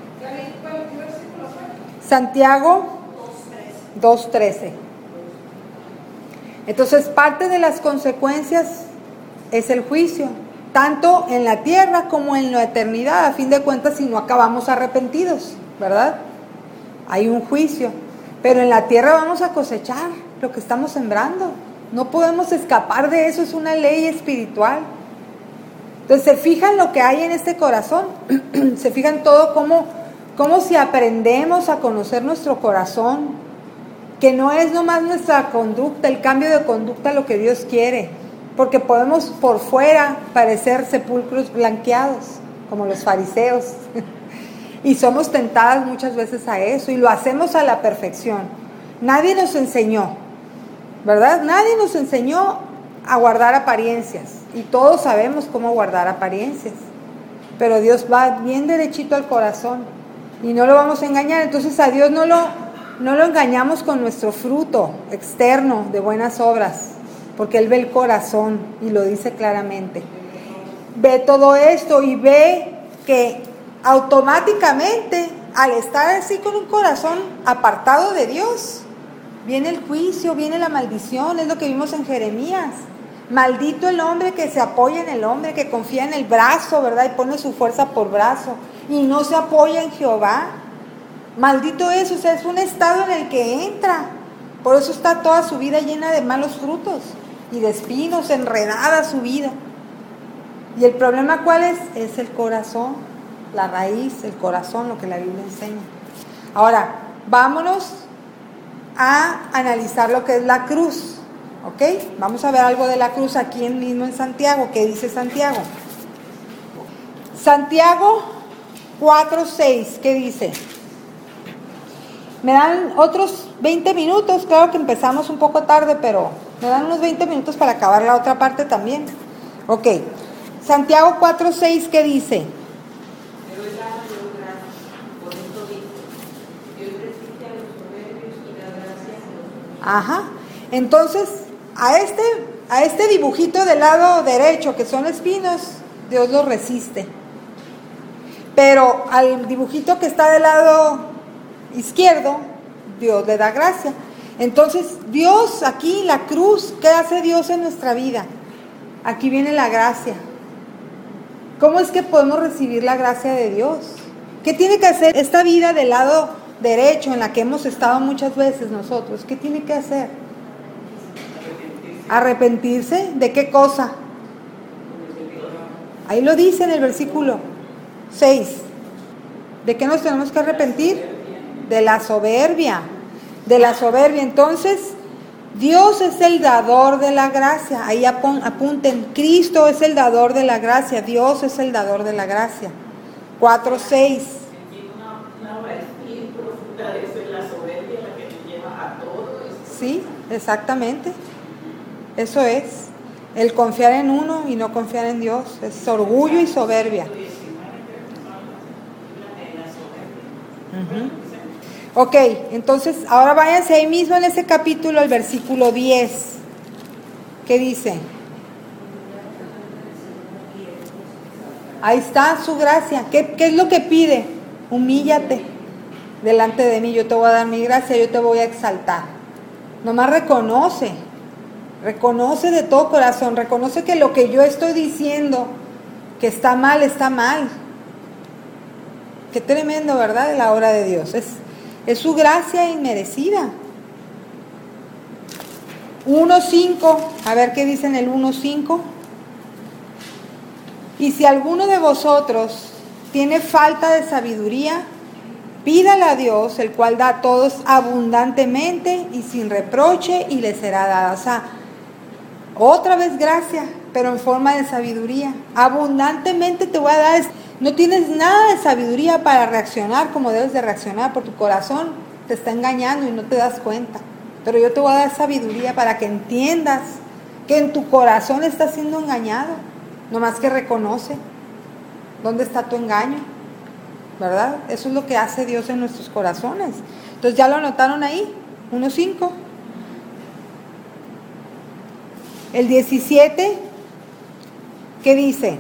Santiago 2:13. Entonces, parte de las consecuencias es el juicio, tanto en la tierra como en la eternidad, a fin de cuentas, si no acabamos arrepentidos, ¿verdad? Hay un juicio, pero en la tierra vamos a cosechar lo que estamos sembrando. No podemos escapar de eso, es una ley espiritual. Entonces, ¿se fijan lo que hay en este corazón? ¿Se fijan todo cómo si aprendemos a conocer nuestro corazón? Que no es nomás nuestra conducta, el cambio de conducta lo que Dios quiere. Porque podemos por fuera parecer sepulcros blanqueados, como los fariseos. Y somos tentadas muchas veces a eso, y lo hacemos a la perfección. Nadie nos enseñó, ¿verdad? Nadie nos enseñó a guardar apariencias, y todos sabemos cómo guardar apariencias, pero Dios va bien derechito al corazón, y no lo vamos a engañar. Entonces a Dios no lo engañamos con nuestro fruto externo de buenas obras, porque Él ve el corazón, y lo dice claramente. Ve todo esto, y ve que automáticamente, al estar así con un corazón apartado de Dios, viene el juicio, viene la maldición. Es lo que vimos en Jeremías. Maldito el hombre que se apoya en el hombre, que confía en el brazo, ¿verdad? Y pone su fuerza por brazo, y no se apoya en Jehová. Maldito es, o sea, es un estado en el que entra. Por eso está toda su vida llena de malos frutos y de espinos, enredada su vida. ¿Y el problema cuál es? Es el corazón. La raíz, el corazón, lo que la Biblia enseña. Ahora, vámonos a analizar lo que es la cruz, ¿ok? Vamos a ver algo de la cruz aquí mismo en Santiago. ¿Qué dice Santiago? Santiago 4:6, ¿qué dice? Me dan otros 20 minutos, claro que empezamos un poco tarde, pero me dan unos 20 minutos para acabar la otra parte también. Ok, Santiago 4:6, ¿qué dice? Pero Él da mayor gracia, por esto dice, Dios resiste a los soberbios y da gracia a los humildes. Ajá, entonces a este dibujito del lado derecho, que son espinos, Dios lo resiste. Pero al dibujito que está del lado izquierdo, Dios le da gracia. Entonces, Dios aquí, la cruz, ¿qué hace Dios en nuestra vida? Aquí viene la gracia. ¿Cómo es que podemos recibir la gracia de Dios? ¿Qué tiene que hacer esta vida del lado derecho en la que hemos estado muchas veces nosotros? ¿Qué tiene que hacer? ¿Arrepentirse? ¿De qué cosa? Ahí lo dice en el versículo 6. ¿De qué nos tenemos que arrepentir? De la soberbia. De la soberbia. Entonces, Dios es el dador de la gracia. Ahí apunten, Cristo es el dador de la gracia. Dios es el dador de la gracia. 4:6. Una raíz bien profunda de eso es la soberbia, la que nos lleva a todo eso. Sí, exactamente. Eso es. El confiar en uno y no confiar en Dios. Es orgullo y soberbia. Ok, entonces ahora váyanse ahí mismo en ese capítulo, al versículo 10. ¿Qué dice? Ahí está su gracia. ¿Qué es lo que pide? Humíllate delante de mí, yo te voy a dar mi gracia, yo te voy a exaltar. Nomás reconoce de todo corazón, reconoce que lo que yo estoy diciendo que está mal, está mal. Qué tremendo, ¿verdad? La obra de Dios. Es su gracia inmerecida. 1:5, a ver qué dice en el 1:5. Y si alguno de vosotros tiene falta de sabiduría, pídala a Dios, el cual da a todos abundantemente y sin reproche, y le será dada. O sea, otra vez gracia, pero en forma de sabiduría. Abundantemente te voy a dar. No tienes nada de sabiduría para reaccionar como debes de reaccionar, porque tu corazón te está engañando y no te das cuenta. Pero yo te voy a dar sabiduría para que entiendas que en tu corazón estás siendo engañado. Nomás que reconoce dónde está tu engaño, ¿verdad? Eso es lo que hace Dios en nuestros corazones. Entonces, ¿ya lo anotaron ahí? 1:5. El 17, ¿qué dice?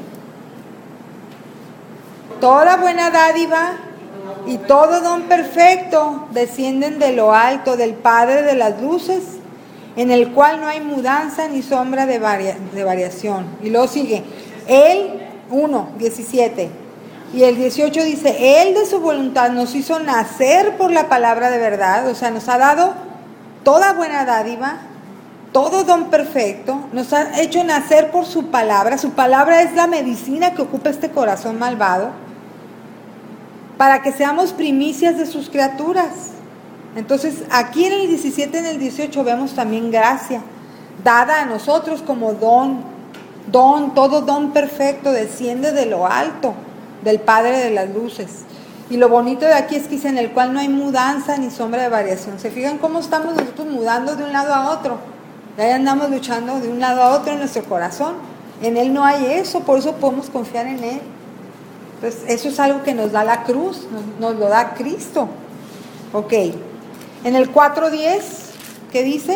Toda buena dádiva y todo don perfecto descienden de lo alto, del Padre de las luces, en el cual no hay mudanza ni sombra de variación. Y luego sigue, Él, 1:17, y el 18 dice, Él de su voluntad nos hizo nacer por la palabra de verdad, o sea, nos ha dado toda buena dádiva, todo don perfecto, nos ha hecho nacer por su palabra es la medicina que ocupa este corazón malvado, para que seamos primicias de sus criaturas. Entonces, aquí en el 17, en el 18 vemos también gracia, dada a nosotros como todo don perfecto, desciende de lo alto, del Padre de las luces. Y lo bonito de aquí es que dice, en el cual no hay mudanza ni sombra de variación. ¿Se fijan cómo estamos nosotros mudando de un lado a otro? Y ahí andamos luchando de un lado a otro en nuestro corazón. En Él no hay eso, por eso podemos confiar en Él. Entonces, eso es algo que nos da la cruz, nos lo da Cristo. Ok. En el 4:10, ¿qué dice?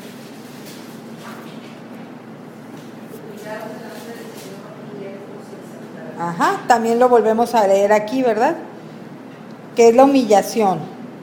Ajá, también lo volvemos a leer aquí, ¿verdad? Que es la humillación.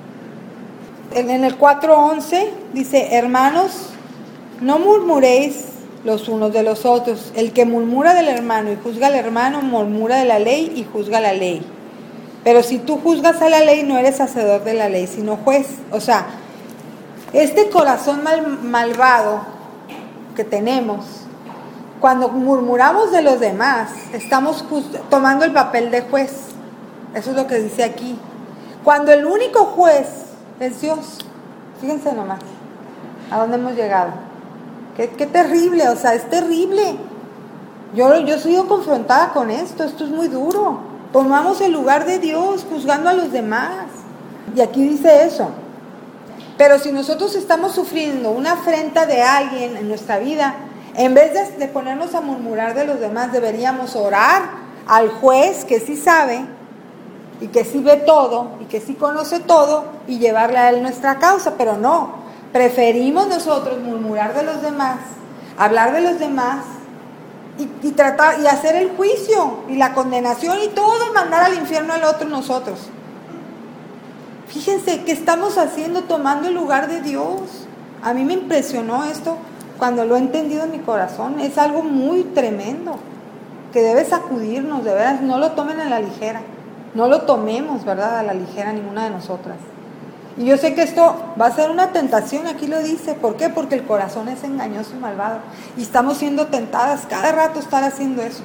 En el 4:11 dice, hermanos, no murmuréis los unos de los otros. El que murmura del hermano y juzga al hermano, murmura de la ley y juzga la ley. Pero si tú juzgas a la ley, no eres hacedor de la ley, sino juez. O sea, este corazón malvado que tenemos, cuando murmuramos de los demás, estamos tomando el papel de juez. Eso es lo que dice aquí. Cuando el único juez es Dios. Fíjense nomás a dónde hemos llegado. Qué terrible, o sea, es terrible. Yo he sido confrontada con esto es muy duro. Tomamos el lugar de Dios juzgando a los demás. Y aquí dice eso. Pero si nosotros estamos sufriendo una afrenta de alguien en nuestra vida, en vez de ponernos a murmurar de los demás, deberíamos orar al juez que sí sabe y que sí ve todo y que sí conoce todo y llevarle a él nuestra causa. Pero no, preferimos nosotros murmurar de los demás, hablar de los demás y tratar y hacer el juicio y la condenación y todo, mandar al infierno al otro nosotros. Fíjense que estamos haciendo, tomando el lugar de Dios. A mí me impresionó esto cuando lo he entendido en mi corazón. Es algo muy tremendo que debe sacudirnos, de veras. No lo tomen a la ligera, no lo tomemos, ¿verdad?, a la ligera ninguna de nosotras. Y yo sé que esto va a ser una tentación, aquí lo dice. ¿Por qué? Porque el corazón es engañoso y malvado. Y estamos siendo tentadas cada rato estar haciendo eso.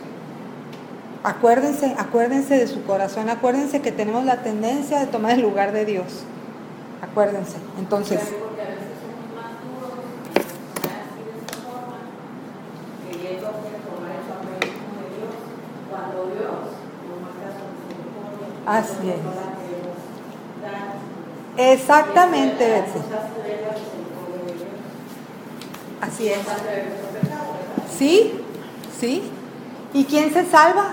Acuérdense de su corazón. Acuérdense que tenemos la tendencia de tomar el lugar de Dios. Acuérdense. Entonces, Porque a veces somos más duros, así de esta forma, queriendo tomar el papel de Dios, cuando Dios nos muestra su misericordia. así es. Exactamente, Betsy. Así es. ¿Sí? ¿Sí? ¿Y quién se salva?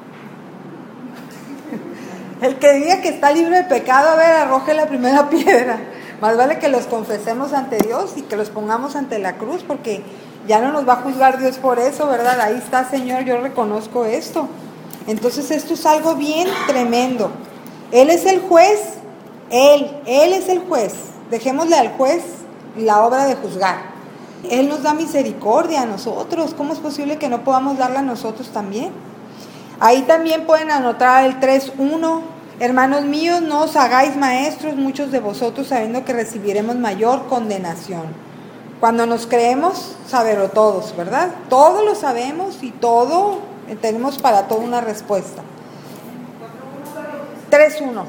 El que diga que está libre de pecado, a ver, arroje la primera piedra. Más vale que los confesemos ante Dios y que los pongamos ante la cruz, porque ya no nos va a juzgar Dios por eso, ¿verdad? Ahí está, Señor, yo reconozco esto. Entonces esto es algo bien tremendo. Él es el juez, Él es el juez. Dejémosle al juez la obra de juzgar. Él nos da misericordia a nosotros. ¿Cómo es posible que no podamos darla a nosotros también? Ahí también pueden anotar el 3:1. Hermanos míos, no os hagáis maestros muchos de vosotros, sabiendo que recibiremos mayor condenación. Cuando nos creemos, saberlo todos, ¿verdad? Todo lo sabemos y todo, tenemos para todo una respuesta. 3:1.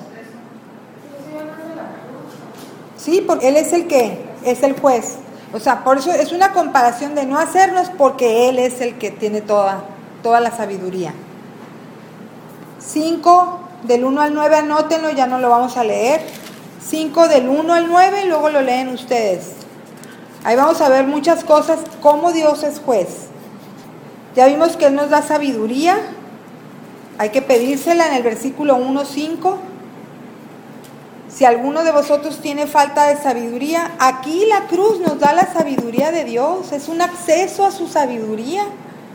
Sí, porque Él es el que es el juez. O sea, por eso es una comparación de no hacernos, porque Él es el que tiene toda la sabiduría. 5, del 1 al 9, anótenlo, ya no lo vamos a leer. 5, del 1 al 9, luego lo leen ustedes. Ahí vamos a ver muchas cosas, cómo Dios es juez. Ya vimos que Él nos da sabiduría, hay que pedírsela en el versículo 1:5. Si alguno de vosotros tiene falta de sabiduría, aquí la cruz nos da la sabiduría de Dios, es un acceso a su sabiduría.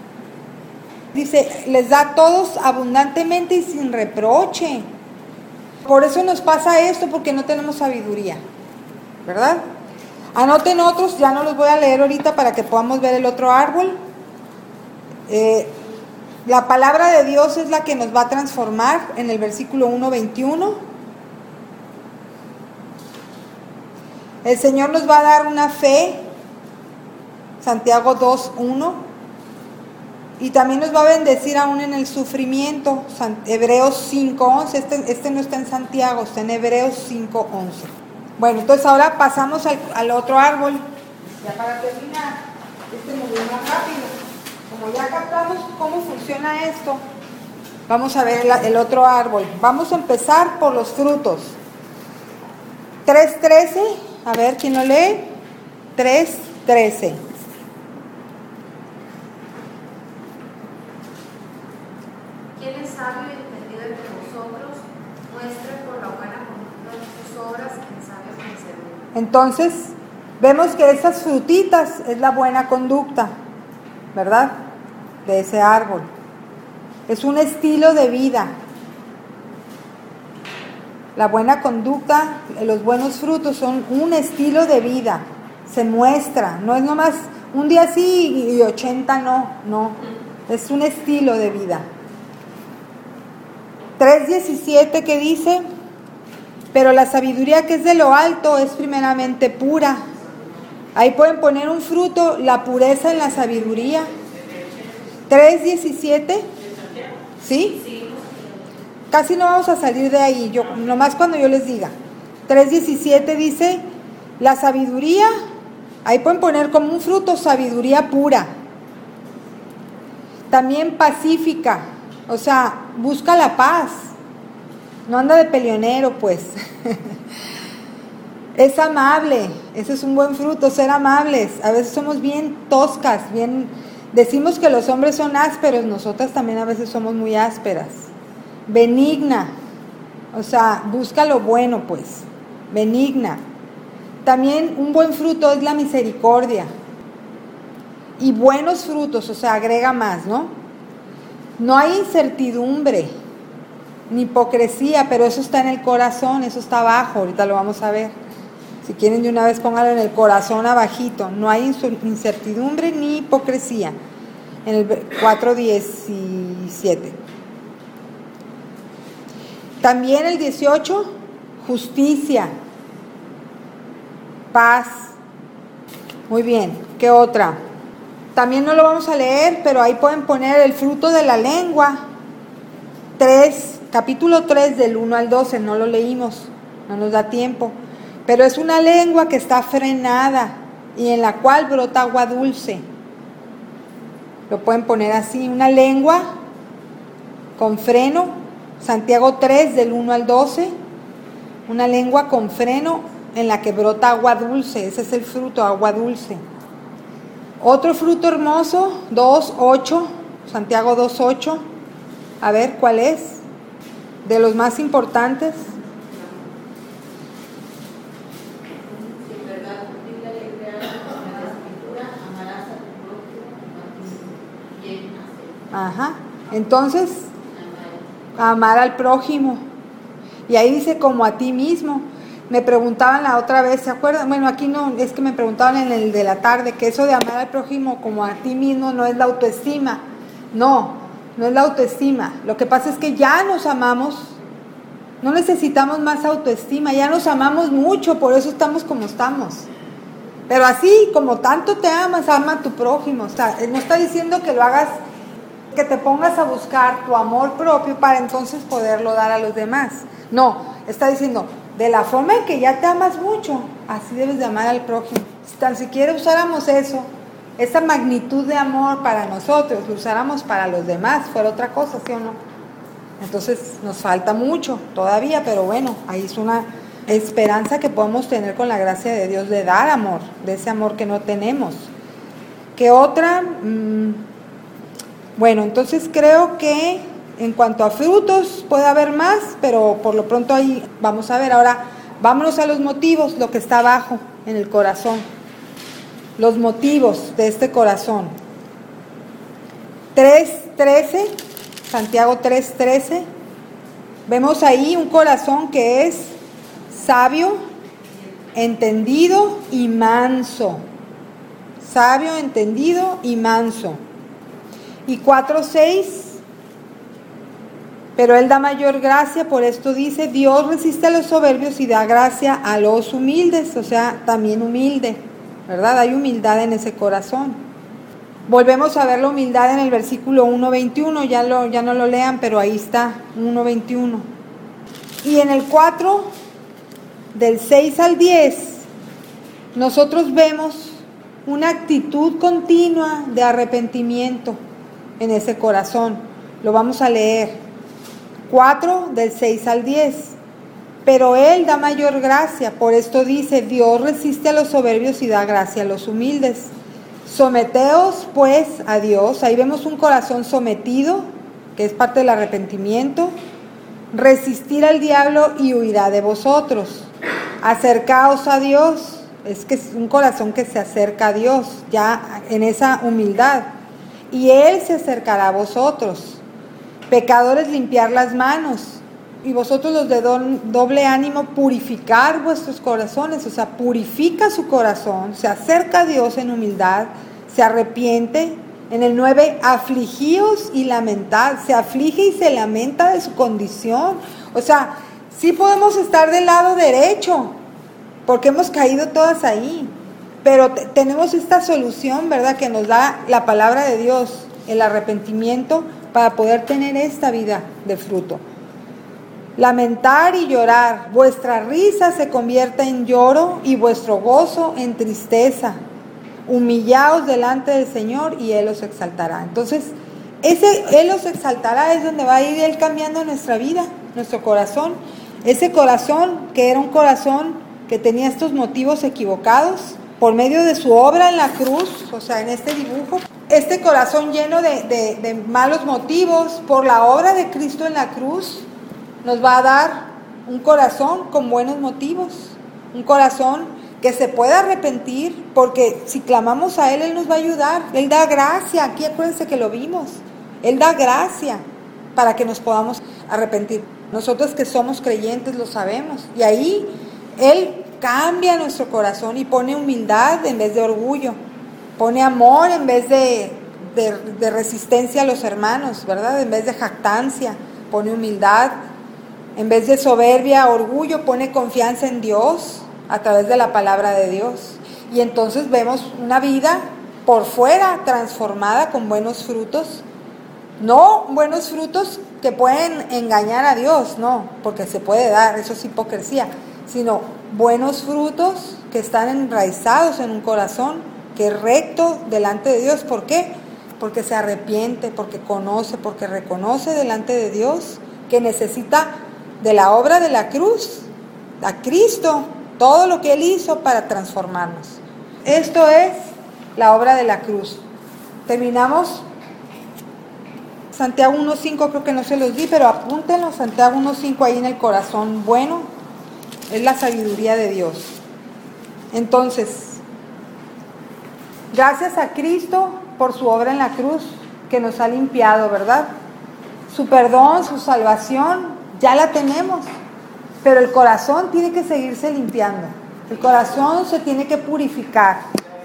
Dice, les da a todos abundantemente y sin reproche. Por eso nos pasa esto, porque no tenemos sabiduría, ¿verdad? Anoten otros, ya no los voy a leer ahorita para que podamos ver el otro árbol. La palabra de Dios es la que nos va a transformar en el versículo 1:21. El Señor nos va a dar una fe, Santiago 2:1, y también nos va a bendecir aún en el sufrimiento, Hebreos 5:11. Este no está en Santiago, está en Hebreos 5:11. Bueno, entonces ahora pasamos al otro árbol. Ya para terminar, me voy más rápido. Como ya captamos cómo funciona esto, vamos a ver el otro árbol. Vamos a empezar por los frutos. 3:13, a ver, ¿quién lo lee? 3:13. ¿Quién es sabio y entendido entre vosotros? Muestre por la buena conducta de sus obras en sabio mansedumbre. Entonces, vemos que esas frutitas es la buena conducta, ¿verdad? De ese árbol. Es un estilo de vida. La buena conducta, los buenos frutos son un estilo de vida. Se muestra, no es nomás un día sí y 80 no. Es un estilo de vida. 3:17 que dice, pero la sabiduría que es de lo alto es primeramente pura. Ahí pueden poner un fruto, la pureza en la sabiduría. 3:17, ¿sí? Casi no vamos a salir de ahí, nomás cuando yo les diga. 3:17 dice, la sabiduría, ahí pueden poner como un fruto, sabiduría pura. También pacífica, o sea, busca la paz. No anda de peleonero, pues. Es amable, ese es un buen fruto, ser amables. A veces somos bien toscas, decimos que los hombres son ásperos, nosotras también a veces somos muy ásperas. Benigna, o sea, busca lo bueno, pues, benigna. También un buen fruto es la misericordia. Y buenos frutos, o sea, agrega más, ¿no? No hay incertidumbre, ni hipocresía, pero eso está en el corazón, eso está abajo, ahorita lo vamos a ver. Si quieren de una vez pónganlo en el corazón abajito. No hay incertidumbre ni hipocresía. En el 4:17. También el 18, justicia, paz. Muy bien, ¿qué otra? También no lo vamos a leer, pero ahí pueden poner el fruto de la lengua. Capítulo 3 del 1 al 12, no lo leímos, no nos da tiempo. Pero es una lengua que está frenada y en la cual brota agua dulce. Lo pueden poner así, una lengua con freno. Santiago 3 del 1 al 12, una lengua con freno en la que brota agua dulce, ese es el fruto, agua dulce. Otro fruto hermoso, 2:8, Santiago 2:8, a ver cuál es, de los más importantes. Ajá, entonces amar al prójimo. Y ahí dice como a ti mismo. Me preguntaban la otra vez, ¿se acuerdan? Bueno, aquí no, es que me preguntaban en el de la tarde, que eso de amar al prójimo como a ti mismo no es la autoestima. No es la autoestima. Lo que pasa es que ya nos amamos, no necesitamos más autoestima, ya nos amamos mucho, por eso estamos como estamos. Pero así, como tanto te amas, ama a tu prójimo. O sea, no está diciendo que lo hagas, que te pongas a buscar tu amor propio para entonces poderlo dar a los demás. No, está diciendo, de la forma en que ya te amas mucho, así debes de amar al prójimo. Si tan siquiera usáramos eso, esa magnitud de amor para nosotros, lo usáramos para los demás, fuera otra cosa, ¿sí o no? Entonces nos falta mucho todavía, pero bueno, ahí es una esperanza que podemos tener con la gracia de Dios de dar amor, de ese amor que no tenemos. ¿Qué otra? Bueno, entonces creo que en cuanto a frutos puede haber más, pero por lo pronto ahí vamos a ver. Ahora vámonos a los motivos, lo que está abajo en el corazón, los motivos de este corazón. 3:13, Santiago 3:13, vemos ahí un corazón que es sabio, entendido y manso. Sabio, entendido y manso. Y 4:6, pero Él da mayor gracia, por esto dice, Dios resiste a los soberbios y da gracia a los humildes, o sea, también humilde, ¿verdad? Hay humildad en ese corazón. Volvemos a ver la humildad en el versículo 1:21, ya no lo lean, pero ahí está, 1:21. Y en el 4, del 6 al 10, nosotros vemos una actitud continua de arrepentimiento en ese corazón. Lo vamos a leer. 4, del 6 al 10. Pero Él da mayor gracia, por esto dice, Dios resiste a los soberbios y da gracia a los humildes. Someteos pues a Dios. Ahí vemos un corazón sometido, que es parte del arrepentimiento. Resistir al diablo y huirá de vosotros. Acercaos a Dios. Es que es un corazón que se acerca a Dios, ya en esa humildad. Y Él se acercará a vosotros. Pecadores, limpiar las manos, y vosotros los de doble ánimo, purificar vuestros corazones. O sea, purifica su corazón, se acerca a Dios en humildad, se arrepiente. En el 9, afligíos y lamentad, se aflige y se lamenta de su condición. O sea, sí podemos estar del lado derecho, porque hemos caído todas ahí, pero tenemos esta solución, ¿verdad?, que nos da la palabra de Dios, el arrepentimiento, para poder tener esta vida de fruto. Lamentar y llorar, vuestra risa se convierta en lloro y vuestro gozo en tristeza. Humillaos delante del Señor y Él os exaltará. Entonces, Él os exaltará es donde va a ir Él cambiando nuestra vida, nuestro corazón. Ese corazón que era un corazón que tenía estos motivos equivocados, por medio de su obra en la cruz, o sea, en este dibujo, este corazón lleno de malos motivos, por la obra de Cristo en la cruz, nos va a dar un corazón con buenos motivos, un corazón que se pueda arrepentir, porque si clamamos a Él, Él nos va a ayudar. Él da gracia, aquí acuérdense que lo vimos, Él da gracia para que nos podamos arrepentir. Nosotros que somos creyentes lo sabemos, y ahí Él cambia nuestro corazón y pone humildad en vez de orgullo, pone amor en vez de resistencia a los hermanos, ¿verdad? En vez de jactancia, pone humildad. En vez de soberbia, orgullo, pone confianza en Dios a través de la palabra de Dios. Y entonces vemos una vida por fuera transformada con buenos frutos. No buenos frutos que pueden engañar a Dios, no, porque se puede dar, eso es hipocresía, sino buenos frutos que están enraizados en un corazón que es recto delante de Dios. ¿Por qué? Porque se arrepiente, porque conoce, porque reconoce delante de Dios que necesita de la obra de la cruz, a Cristo, todo lo que Él hizo para transformarnos. Esto es la obra de la cruz. Terminamos Santiago 1:5, creo que no se los di, pero apúntenlo, Santiago 1:5 ahí en el corazón bueno, es la sabiduría de Dios. Entonces, gracias a Cristo por su obra en la cruz, que nos ha limpiado, ¿verdad? su perdón, su salvación, ya la tenemos. Pero el corazón tiene que seguirse limpiando. El corazón se tiene que purificar.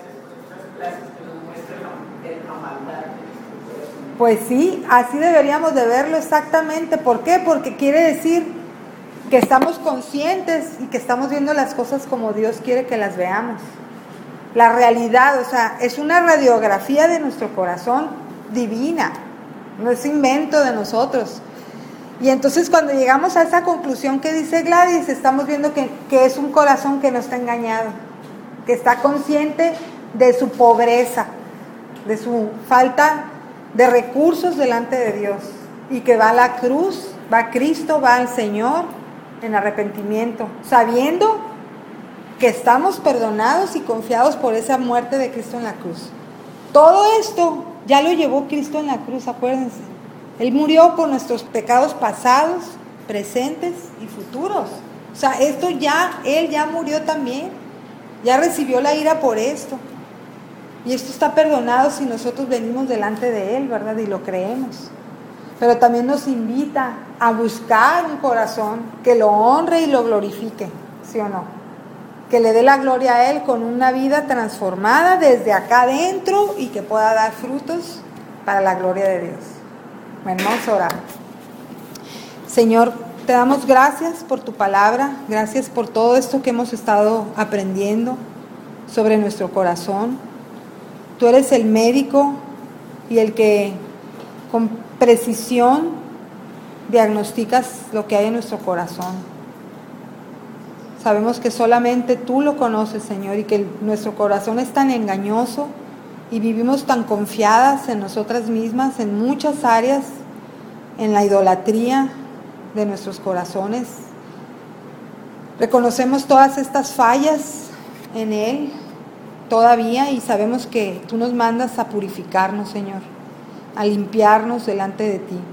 Pues sí, así deberíamos de verlo exactamente. ¿Por qué? Porque quiere decir que estamos conscientes y que estamos viendo las cosas como Dios quiere que las veamos. La realidad, o sea, es una radiografía de nuestro corazón divina, no es invento de nosotros. Y entonces cuando llegamos a esa conclusión que dice Gladys, estamos viendo que es un corazón que no está engañado, que está consciente de su pobreza, de su falta de recursos delante de Dios, y que va a la cruz, va a Cristo, va al Señor en arrepentimiento, sabiendo que estamos perdonados y confiados por esa muerte de Cristo en la cruz. Todo esto ya lo llevó Cristo en la cruz, acuérdense. Él murió por nuestros pecados pasados, presentes y futuros. O sea, esto ya, Él ya murió también. Ya recibió la ira por esto. Y esto está perdonado si nosotros venimos delante de Él, ¿verdad? Y lo creemos. Pero también nos invita a buscar un corazón que lo honre y lo glorifique, ¿sí o no? Que le dé la gloria a Él con una vida transformada desde acá adentro y que pueda dar frutos para la gloria de Dios. Bueno, vamos a orar. Señor, te damos gracias por tu palabra, gracias por todo esto que hemos estado aprendiendo sobre nuestro corazón. Tú eres el médico y el que con precisión diagnosticas lo que hay en nuestro corazón. Sabemos que solamente tú lo conoces, Señor, y que nuestro corazón es tan engañoso y vivimos tan confiadas en nosotras mismas en muchas áreas, en la idolatría de nuestros corazones. Reconocemos todas estas fallas en Él todavía y sabemos que tú nos mandas a purificarnos, Señor, a limpiarnos delante de ti.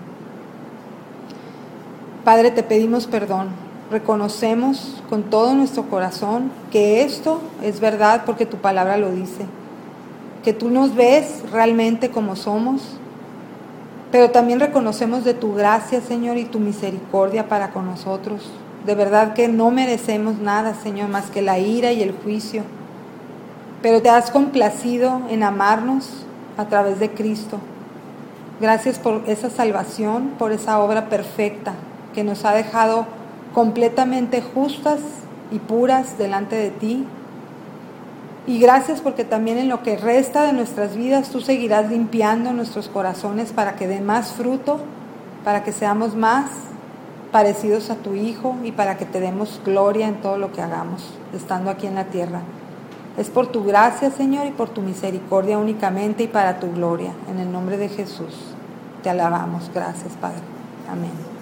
Padre, te pedimos perdón. Reconocemos con todo nuestro corazón que esto es verdad porque tu palabra lo dice, que tú nos ves realmente como somos, pero también reconocemos de tu gracia, Señor, y tu misericordia para con nosotros. De verdad que no merecemos nada, Señor, más que la ira y el juicio, pero te has complacido en amarnos a través de Cristo. Gracias por esa salvación, por esa obra perfecta que nos ha dejado completamente justas y puras delante de ti. Y gracias porque también en lo que resta de nuestras vidas tú seguirás limpiando nuestros corazones para que den más fruto, para que seamos más parecidos a tu Hijo y para que te demos gloria en todo lo que hagamos, estando aquí en la tierra. Es por tu gracia, Señor, y por tu misericordia únicamente y para tu gloria. En el nombre de Jesús te alabamos. Gracias, Padre. Amén.